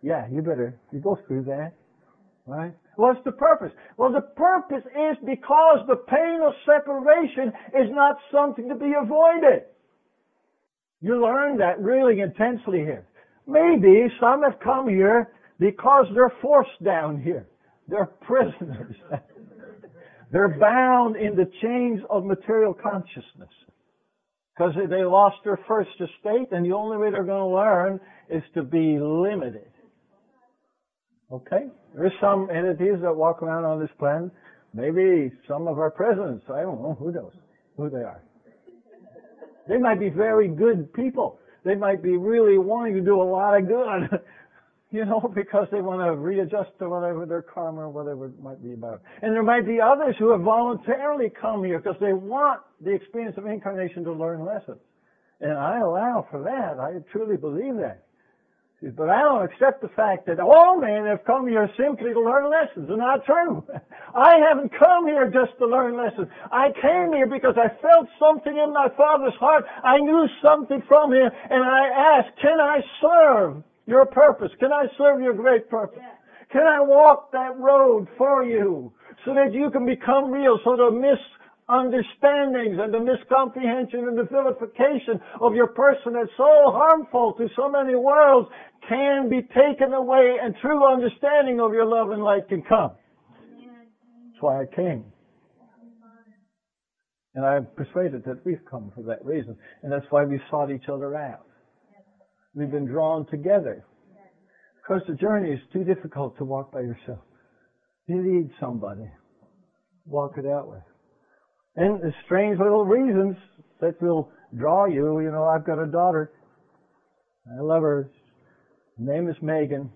Yeah, you go through that. Right? What's the purpose? Well, the purpose is because the pain of separation is not something to be avoided. You learn that really intensely here. Maybe some have come here because they're forced down here. They're prisoners. They're bound in the chains of material consciousness. Because they lost their first estate, and the only way they're going to learn is to be limited. Okay? There's some entities that walk around on this planet. Maybe some of our presidents, I don't know, who knows who they are. They might be very good people. They might be really wanting to do a lot of good, because they want to readjust to whatever their karma or whatever it might be about. And there might be others who have voluntarily come here because they want the experience of incarnation to learn lessons. And I allow for that. I truly believe that. But I don't accept the fact that all men have come here simply to learn lessons. It's not true. I haven't come here just to learn lessons. I came here because I felt something in my Father's heart. I knew something from Him, and I asked, can I serve your purpose? Can I serve your great purpose? Can I walk that road for you so that you can become real, so the misunderstandings and the miscomprehension and the vilification of your person that's so harmful to so many worlds can be taken away and true understanding of your love and light can come. That's why I came. And I'm persuaded that we've come for that reason. And that's why we sought each other out. We've been drawn together. Because the journey is too difficult to walk by yourself. You need somebody. Walk it out with. And the strange little reasons that will draw you. I've got a daughter. I love her. Her name is Megan.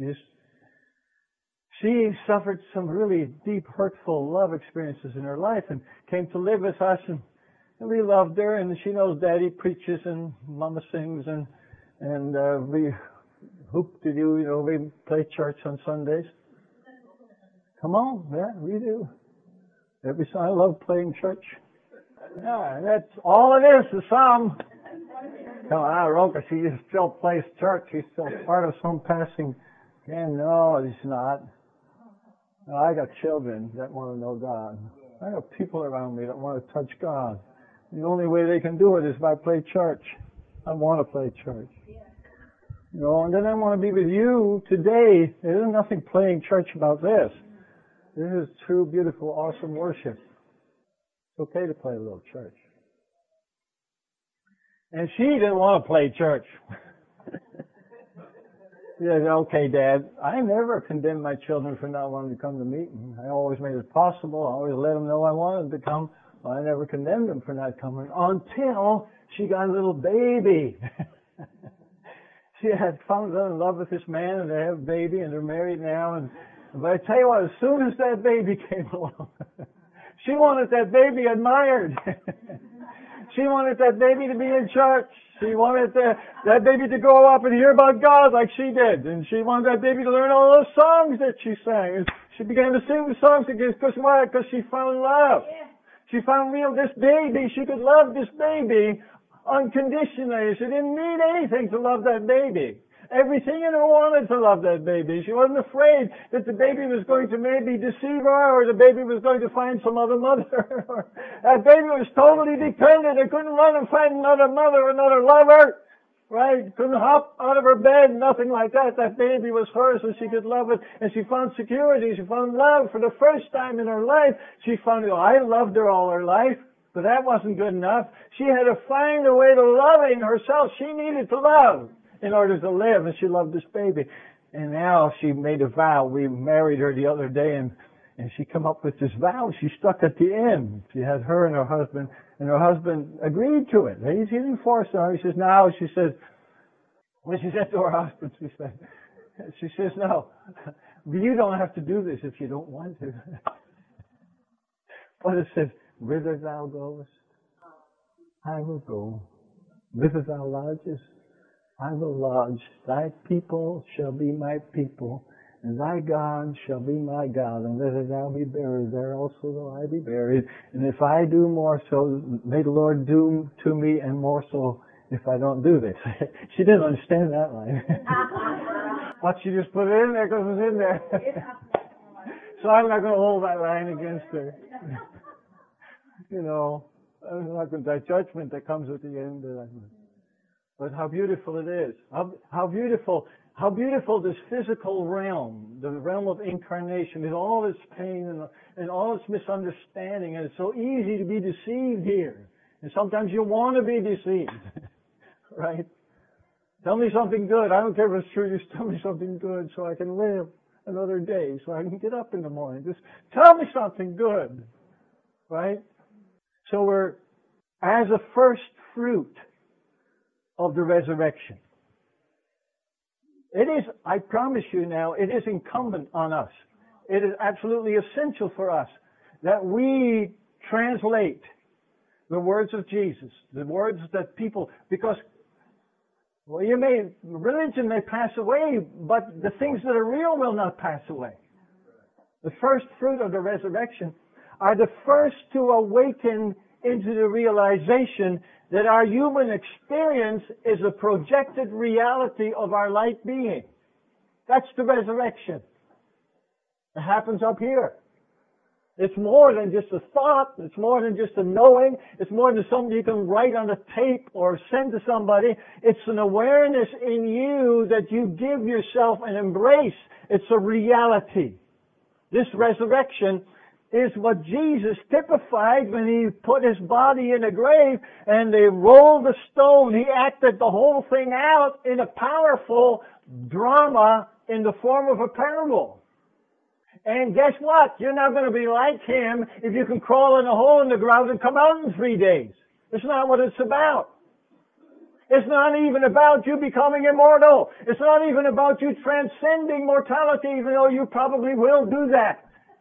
She suffered some really deep, hurtful love experiences in her life and came to live with us. And we loved her. And she knows Daddy preaches and Mama sings. And we hoop to do, we play church on Sundays. Come on. Yeah, we do. I love playing church. Yeah, that's all it is to some. Come on, Roka, she still plays church. She's still part of some passing. And no, it's not. No, I got children that want to know God. I got people around me that want to touch God. The only way they can do it is if I play church. I want to play church. And then I want to be with you today. There's nothing playing church about this. This is true, beautiful, awesome worship. It's okay to play a little church. And she didn't want to play church. She said, okay, Dad, I never condemned my children for not wanting to come to meeting. I always made it possible. I always let them know I wanted to come. I never condemned them for not coming until she got a little baby. She had fallen in love with this man, and they have a baby, and they're married now. But I tell you what, as soon as that baby came along, she wanted that baby admired. She wanted that baby to be in church. She wanted that baby to grow up and hear about God like she did. And she wanted that baby to learn all those songs that she sang. And she began to sing the songs because why? Because she found love. She found this baby. She could love this baby unconditionally. She didn't need anything to love that baby. Everything in her wanted to love that baby. She wasn't afraid that the baby was going to maybe deceive her or the baby was going to find some other mother. That baby was totally dependent. It couldn't run and find another mother or another lover. Right? Couldn't hop out of her bed, nothing like that. That baby was hers and she could love it. And she found security. She found love for the first time in her life. She found, I loved her all her life. But that wasn't good enough. She had to find a way to loving herself. She needed to love in order to live, and she loved this baby. And now she made a vow. We married her the other day, and she came up with this vow. She stuck at the end. She had her and her husband agreed to it. He didn't force her. He says, now, when she said to her husband, she says, no, you don't have to do this if you don't want to. But it says, whither thou goest, I will go. Whither thou lodgest, I will lodge. Thy people shall be my people, and thy God shall be my God. And whither thou be buried, there also will I be buried. And if I do more so, may the Lord do to me, and more so if I don't do this. She didn't understand that line. But she just put it in there because it was in there. So I'm not going to hold that line against her. You know, I'm not going to, that judgment that comes at the end of that. But how beautiful it is. How beautiful this physical realm, the realm of incarnation, with all its pain and all its misunderstanding. And it's so easy to be deceived here. And sometimes you want to be deceived. Right? Tell me something good. I don't care if it's true. Just tell me something good so I can live another day, so I can get up in the morning. Just tell me something good. Right? So we're, as a first fruit of the resurrection. It is, I promise you now, it is incumbent on us. It is absolutely essential for us that we translate the words of Jesus, the words that people, because, well, religion may pass away, but the things that are real will not pass away. The first fruit of the resurrection are the first to awaken into the realization that our human experience is a projected reality of our light being. That's the resurrection. It happens up here. It's more than just a thought. It's more than just a knowing. It's more than something you can write on a tape or send to somebody. It's an awareness in you that you give yourself and embrace. It's a reality. This resurrection is what Jesus typified when He put His body in a grave and they rolled the stone. He acted the whole thing out in a powerful drama in the form of a parable. And guess what? You're not going to be like Him if you can crawl in a hole in the ground and come out in 3 days. It's not what it's about. It's not even about you becoming immortal. It's not even about you transcending mortality, even though you probably will do that.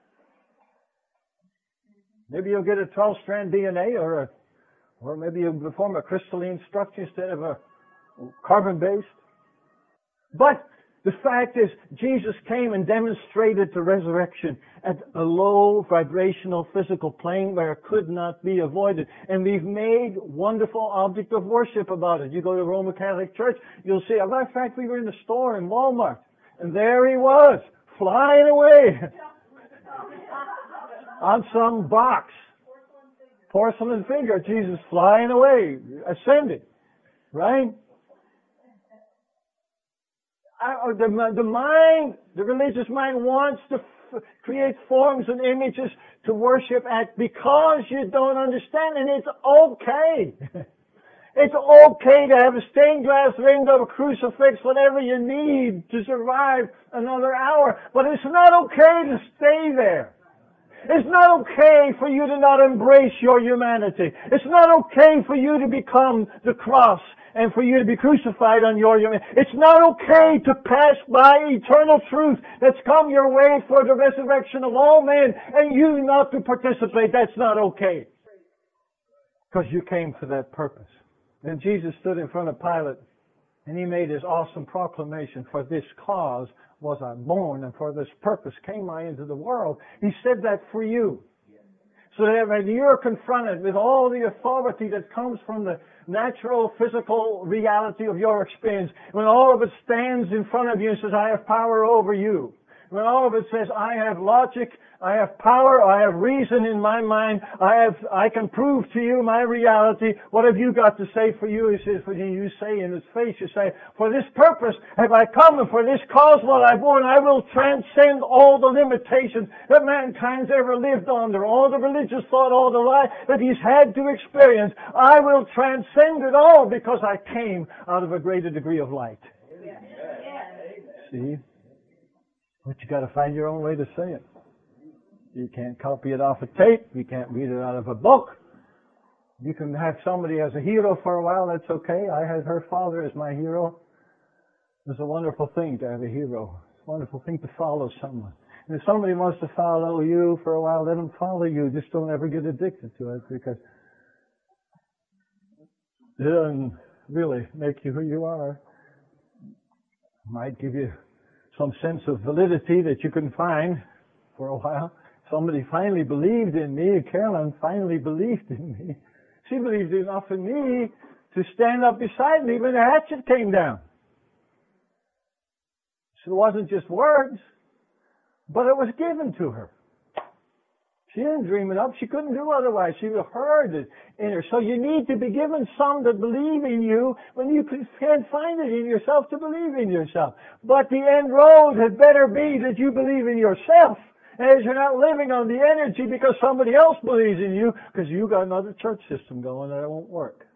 Maybe you'll get a 12-strand DNA or maybe you'll form a crystalline structure instead of a carbon-based. But the fact is, Jesus came and demonstrated the resurrection at a low vibrational physical plane where it could not be avoided. And we've made wonderful object of worship about it. You go to Roman Catholic Church, you'll see, as a matter of fact, we were in the store in Walmart, and there He was, flying away on some box. Porcelain figure, Jesus flying away, ascending. Right? The religious mind wants to create forms and images to worship at because you don't understand, and it's okay. It's okay to have a stained glass window, a crucifix, whatever you need to survive another hour, but it's not okay to stay there. It's not okay for you to not embrace your humanity. It's not okay for you to become the cross and for you to be crucified on your humanity. It's not okay to pass by eternal truth that's come your way for the resurrection of all men and you not to participate. That's not okay. Because you came for that purpose. Then Jesus stood in front of Pilate and He made His awesome proclamation, for this cause was I born, and for this purpose came I into the world. He said that for you. So that when you're confronted with all the authority that comes from the natural, physical reality of your experience, when all of it stands in front of you and says, I have power over you, when all of it says, I have logic, I have power, I have reason in my mind, I can prove to you my reality, what have you got to say for you? He says, when you say in His face, you say, for this purpose have I come, and for this cause will I born, I will transcend all the limitations that mankind's ever lived under, all the religious thought, all the lie that he's had to experience. I will transcend it all because I came out of a greater degree of light. See? But you got to find your own way to say it. You can't copy it off a tape. You can't read it out of a book. You can have somebody as a hero for a while. That's okay. I had her father as my hero. It's a wonderful thing to have a hero. It's a wonderful thing to follow someone. And if somebody wants to follow you for a while, let them follow you. Just don't ever get addicted to it because it doesn't really make you who you are. It might give you some sense of validity that you can find for a while. Somebody finally believed in me. Carolyn finally believed in me. She believed enough in me to stand up beside me when the hatchet came down. So it wasn't just words, but it was given to her. She didn't dream it up. She couldn't do otherwise. She heard it in her. So you need to be given some that believe in you when you can't find it in yourself to believe in yourself. But the end road had better be that you believe in yourself. As you're not living on the energy because somebody else believes in you, because you got another church system going that won't work.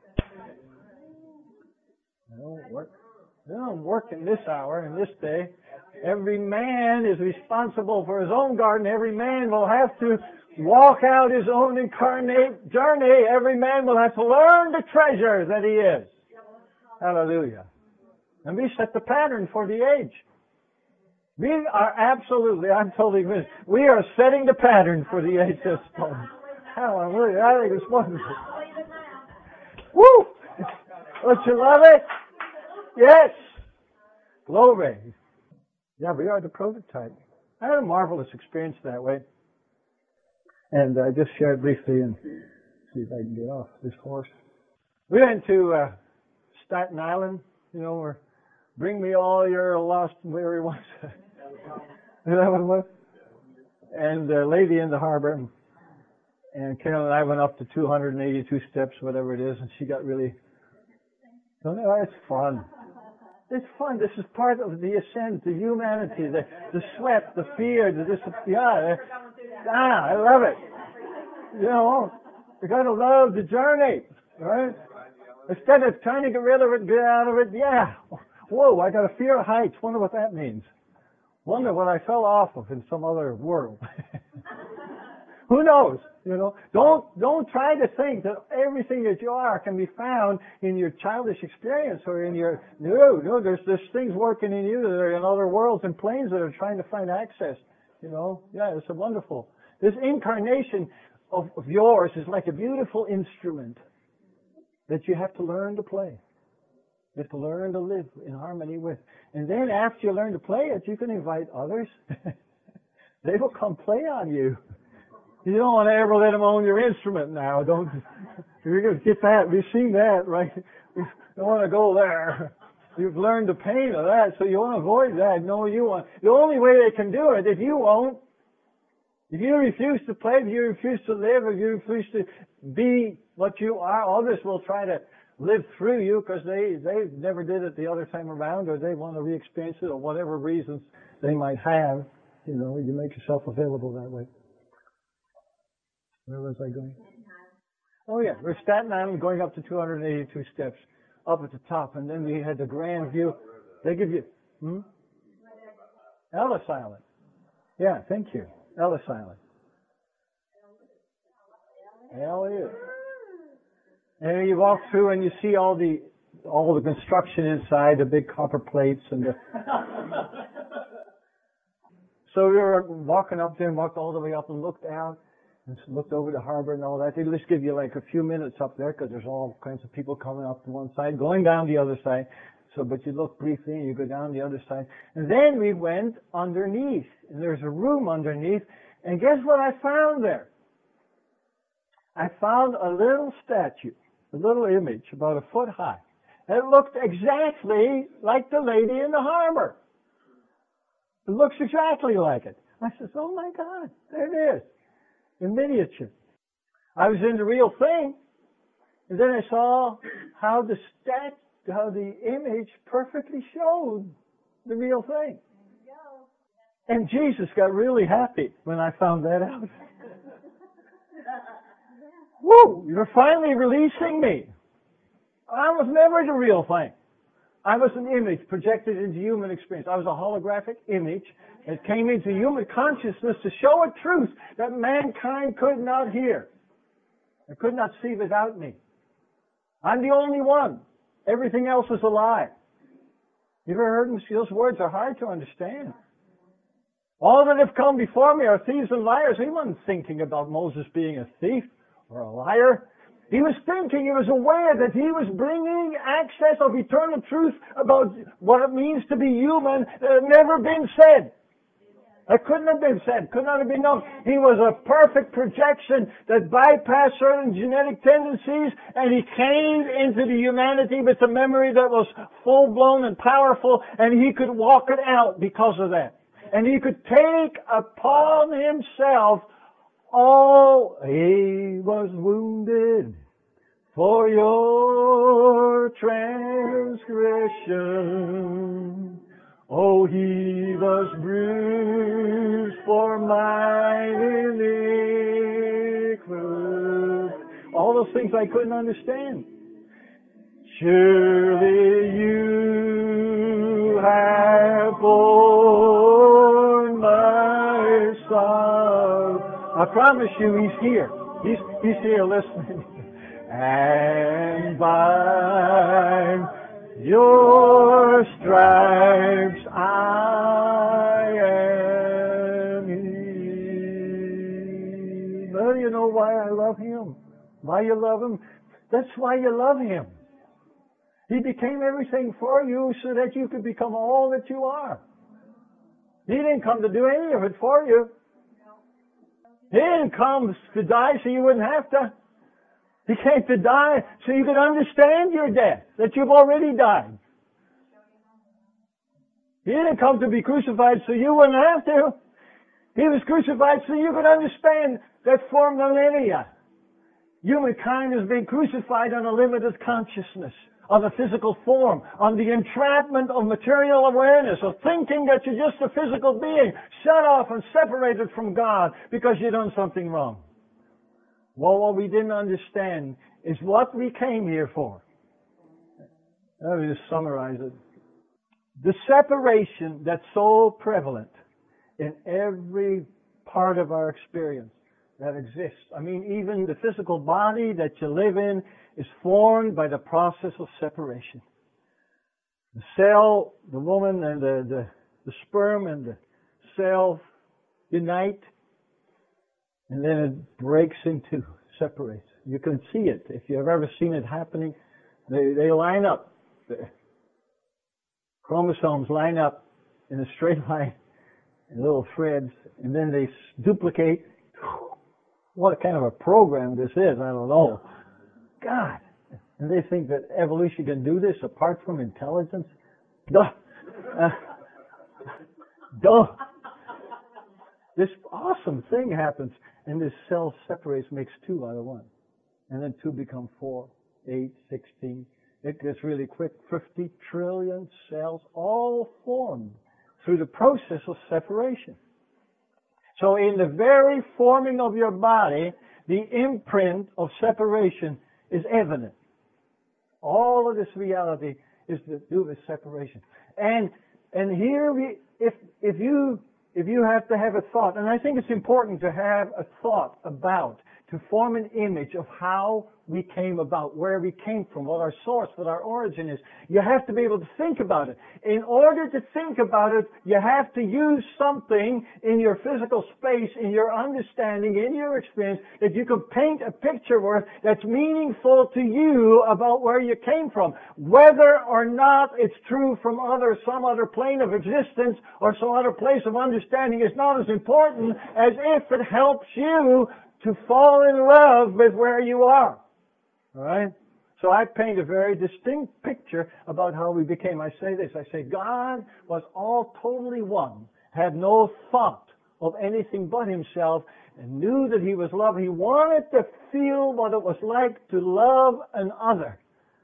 It won't work. It don't work in this hour, in this day. Every man is responsible for his own garden. Every man will have to walk out his own incarnate journey. Every man will have to learn the treasure that he is. Hallelujah. And we set the pattern for the age. We are absolutely, I'm totally convinced, we are setting the pattern for the age of stone. Hallelujah. I think it's wonderful. Woo! Don't you love it? Yes. Glory. Yeah, we are the prototype. I had a marvelous experience that way. And I just shared briefly and see if I can get off this horse. We went to Staten Island, where bring me all your lost and weary ones. Is that what it was? And the lady in the harbor, and Carol and I went up to 282 steps, whatever it is, and she got really, it's fun. It's fun. This is part of the ascent, the humanity, the sweat, the fear, I love it. You got to love the journey, right? Instead of trying to get rid of it, get out of it, whoa, I got a fear of heights. Wonder what that means. Wonder what I fell off of in some other world. Who knows? Don't try to think that everything that you are can be found in your childish experience or in your there's things working in you that are in other worlds and planes that are trying to find access. It's a wonderful. This incarnation of yours is like a beautiful instrument that you have to learn to play. You have to learn to live in harmony with. And then after you learn to play it, you can invite others. They will come play on you. You don't want to ever let them own your instrument now. You're going to get that. We've seen that, right? We don't want to go there. You've learned the pain of that, so you want to avoid that. No, you want. The only way they can do it, if you won't, if you refuse to play, if you refuse to live, if you refuse to be what you are, others will try to live through you because they never did it the other time around, or they want to re-experience it, or whatever reasons they might have. You make yourself available that way. Where was I going? Oh yeah, we're Staten Island going up to 282 steps, up at the top, and then we had the grand view. They give you, Ellis Island. Yeah, thank you. Ellis Island. Hallelujah. And you walk through and you see all the construction inside, the big copper plates and the. So we were walking up there and walked all the way up and looked out. And looked over the harbor and all that. They just give you like a few minutes up there because there's all kinds of people coming up to one side, going down the other side. But you look briefly and you go down the other side. And then we went underneath. And there's a room underneath. And guess what I found there? I found a little statue, a little image about a foot high. And it looked exactly like the lady in the harbor. It looks exactly like it. I said, oh my God, there it is. In miniature. I was in the real thing, and then I saw how the image perfectly showed the real thing. And Jesus got really happy when I found that out. Woo! You're finally releasing me. I was never the real thing. I was an image projected into human experience. I was a holographic image that came into human consciousness to show a truth that mankind could not hear. It could not see without me. I'm the only one. Everything else is a lie. You ever heard him? Those words are hard to understand. All that have come before me are thieves and liars. He wasn't thinking about Moses being a thief or a liar. He was aware that he was bringing access of eternal truth about what it means to be human that had never been said. It couldn't have been said, could not have been known. He was a perfect projection that bypassed certain genetic tendencies, and he came into the humanity with a memory that was full-blown and powerful, and he could walk it out because of that. And he could take upon himself all. He was wounded for your transgression. Oh, he was bruised for my iniquity. All those things I couldn't understand. Surely you have borne my sorrow. I promise you, he's here. He's here listening. And by your stripes I am healed. Well, you know why I love him? Why you love him? That's why you love him. He became everything for you so that you could become all that you are. He didn't come to do any of it for you. He didn't come to die so you wouldn't have to. He came to die so you could understand your death, that you've already died. He didn't come to be crucified so you wouldn't have to. He was crucified so you could understand that for millennia, humankind has been crucified on a limited consciousness, on a physical form, on the entrapment of material awareness, of thinking that you're just a physical being, shut off and separated from God because you've done something wrong. Well, what we didn't understand is what we came here for. Let me just summarize it. The separation that's so prevalent in every part of our experience that exists. I mean, even the physical body that you live in is formed by the process of separation. The cell, the woman and the sperm and the cell unite, and then it breaks into, separates. You can see it. If you've ever seen it happening, they line up. The chromosomes line up in a straight line, in little threads, and then they duplicate. What kind of a program this is, I don't know. God. And they think that evolution can do this apart from intelligence? Duh. Duh. This awesome thing happens, and this cell separates, makes 2 out of 1. And then 2 become 4, 8, 16. It gets really quick. 50 trillion cells, all formed through the process of separation. So in the very forming of your body, the imprint of separation is evident. All of this reality is to do with separation. And here if you have to have a thought, and I think it's important to have a thought about, to form an image of how we came about, where we came from, what our source, what our origin is. You have to be able to think about it. In order to think about it, you have to use something in your physical space, in your understanding, in your experience, that you can paint a picture with that's meaningful to you about where you came from. Whether or not it's true from some other plane of existence or some other place of understanding is not as important as if it helps you to fall in love with where you are. All right? So I paint a very distinct picture about how we became. I say this, I say God was all totally one, had no thought of anything but himself, and knew that he was love. He wanted to feel what it was like to love another.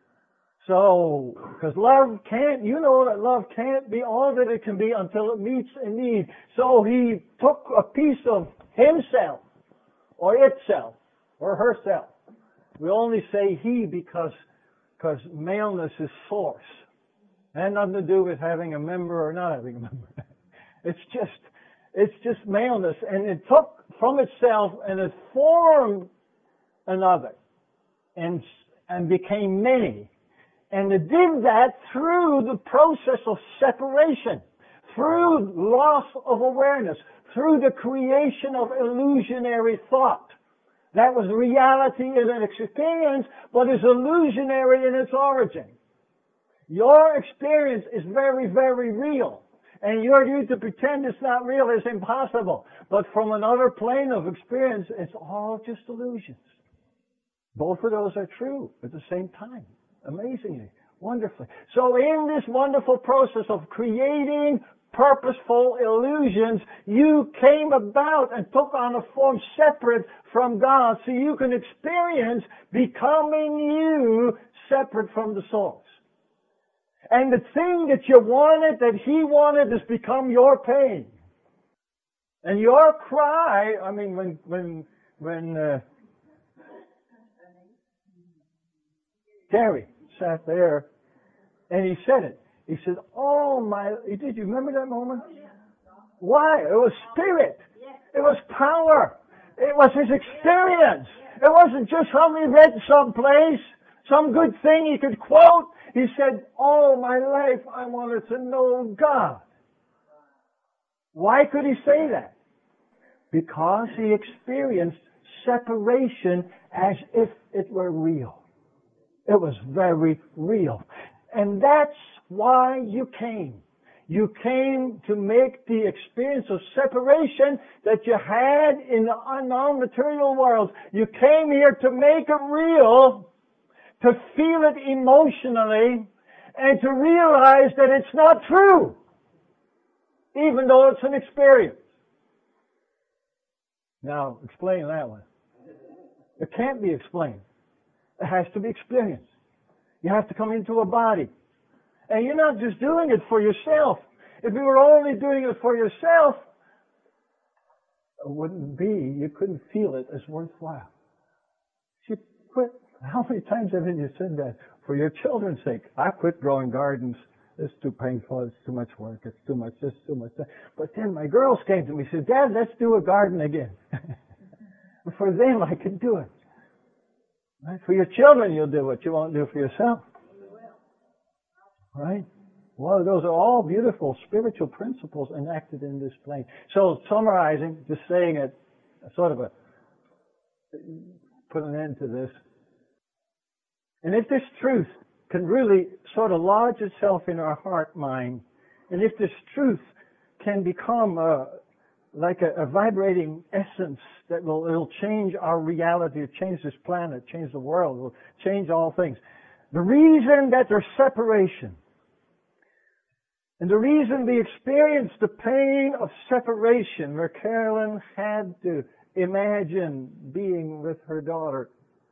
So, because love can't, you know that love can't be all that it can be until it meets a need. So he took a piece of himself, or itself, or herself. We only say he because maleness is source. It had nothing to do with having a member or not having a member. It's just maleness. And it took from itself and it formed another and became many. And it did that through the process of separation, through loss of awareness, through the creation of illusionary thought. That was reality in its experience, but is illusionary in its origin. Your experience is very, very real. And you to pretend it's not real is impossible. But from another plane of experience, it's all just illusions. Both of those are true at the same time. Amazingly, wonderfully. So in this wonderful process of creating purposeful illusions, you came about and took on a form separate from God so you can experience becoming you separate from the source. And the thing that you wanted, that He wanted, has become your pain. And your cry, I mean, when Terry sat there and he said it. He said, oh my, did you remember that moment? Why? It was spirit. It was power. It was his experience. It wasn't just something he read someplace, some good thing he could quote. He said, all my life I wanted to know God. Why could he say that? Because he experienced separation as if it were real. It was very real. And that's why you came. You came to make the experience of separation that you had in the non-material world. You came here to make it real, to feel it emotionally, and to realize that it's not true, even though it's an experience. Now, explain that one. It can't be explained. It has to be experienced. You have to come into a body. And you're not just doing it for yourself. If you were only doing it for yourself, it wouldn't be, you couldn't feel it as worthwhile. You quit. How many times have you said that? For your children's sake. I quit growing gardens. It's too painful. It's too much work. It's too much this, too much that. But then my girls came to me and said, Dad, let's do a garden again. For them, I could do it. Right? For your children, you'll do what you won't do for yourself. Right? Well, those are all beautiful spiritual principles enacted in this plane. So, summarizing, just saying it, sort of put an end to this. And if this truth can really sort of lodge itself in our heart mind, and if this truth can become like a vibrating essence that it'll change our reality, change this planet, change the world, will change all things. The reason that there's separation, and the reason we experience the pain of separation, where Carolyn had to imagine being with her daughter,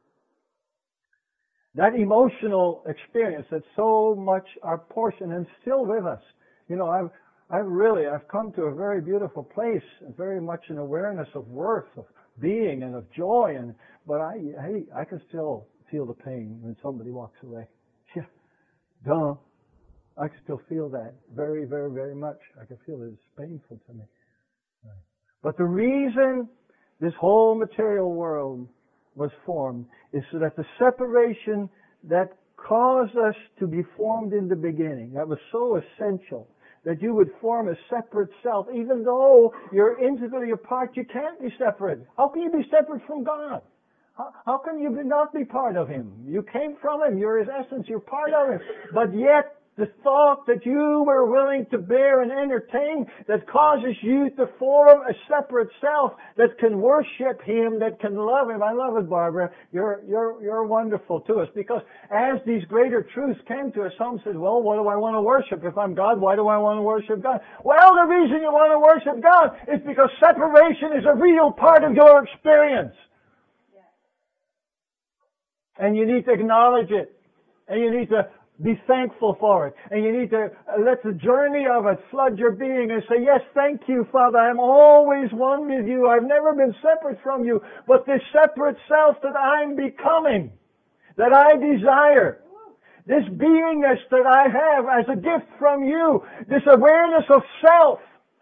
that emotional experience that's so much our portion and still with us. You know, I've come to a very beautiful place, very much an awareness of worth, of being, and of joy. But I can still feel the pain when somebody walks away. Yeah, duh. I can still feel that very, very, very much. I can feel it. It's painful to me. But the reason this whole material world was formed is so that the separation that caused us to be formed in the beginning, that was so essential, that you would form a separate self. Even though you're integrally apart, you can't be separate. How can you be separate from God? How can you not be part of Him? You came from Him. You're His essence. You're part of Him. But yet, the thought that you were willing to bear and entertain that causes you to form a separate self that can worship Him, that can love Him. I love it, Barbara. You're wonderful to us, because as these greater truths came to us, some said, well, what do I want to worship? If I'm God, why do I want to worship God? Well, the reason you want to worship God is because separation is a real part of your experience. And you need to acknowledge it. And you need to be thankful for it. And you need to let the journey of it flood your being and say, yes, thank you, Father. I'm always one with you. I've never been separate from you. But this separate self that I'm becoming, that I desire, this beingness that I have as a gift from you, this awareness of self,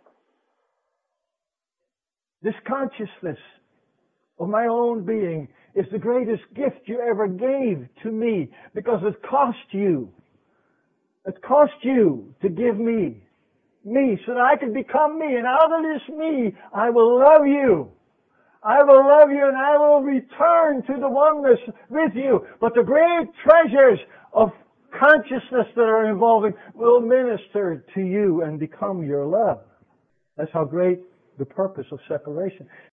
this consciousness of my own being, is the greatest gift you ever gave to me, because it cost you. It cost you to give me so that I could become me. And out of this me, I will love you. I will love you and I will return to the oneness with you. But the great treasures of consciousness that are involving will minister to you and become your love. That's how great the purpose of separation.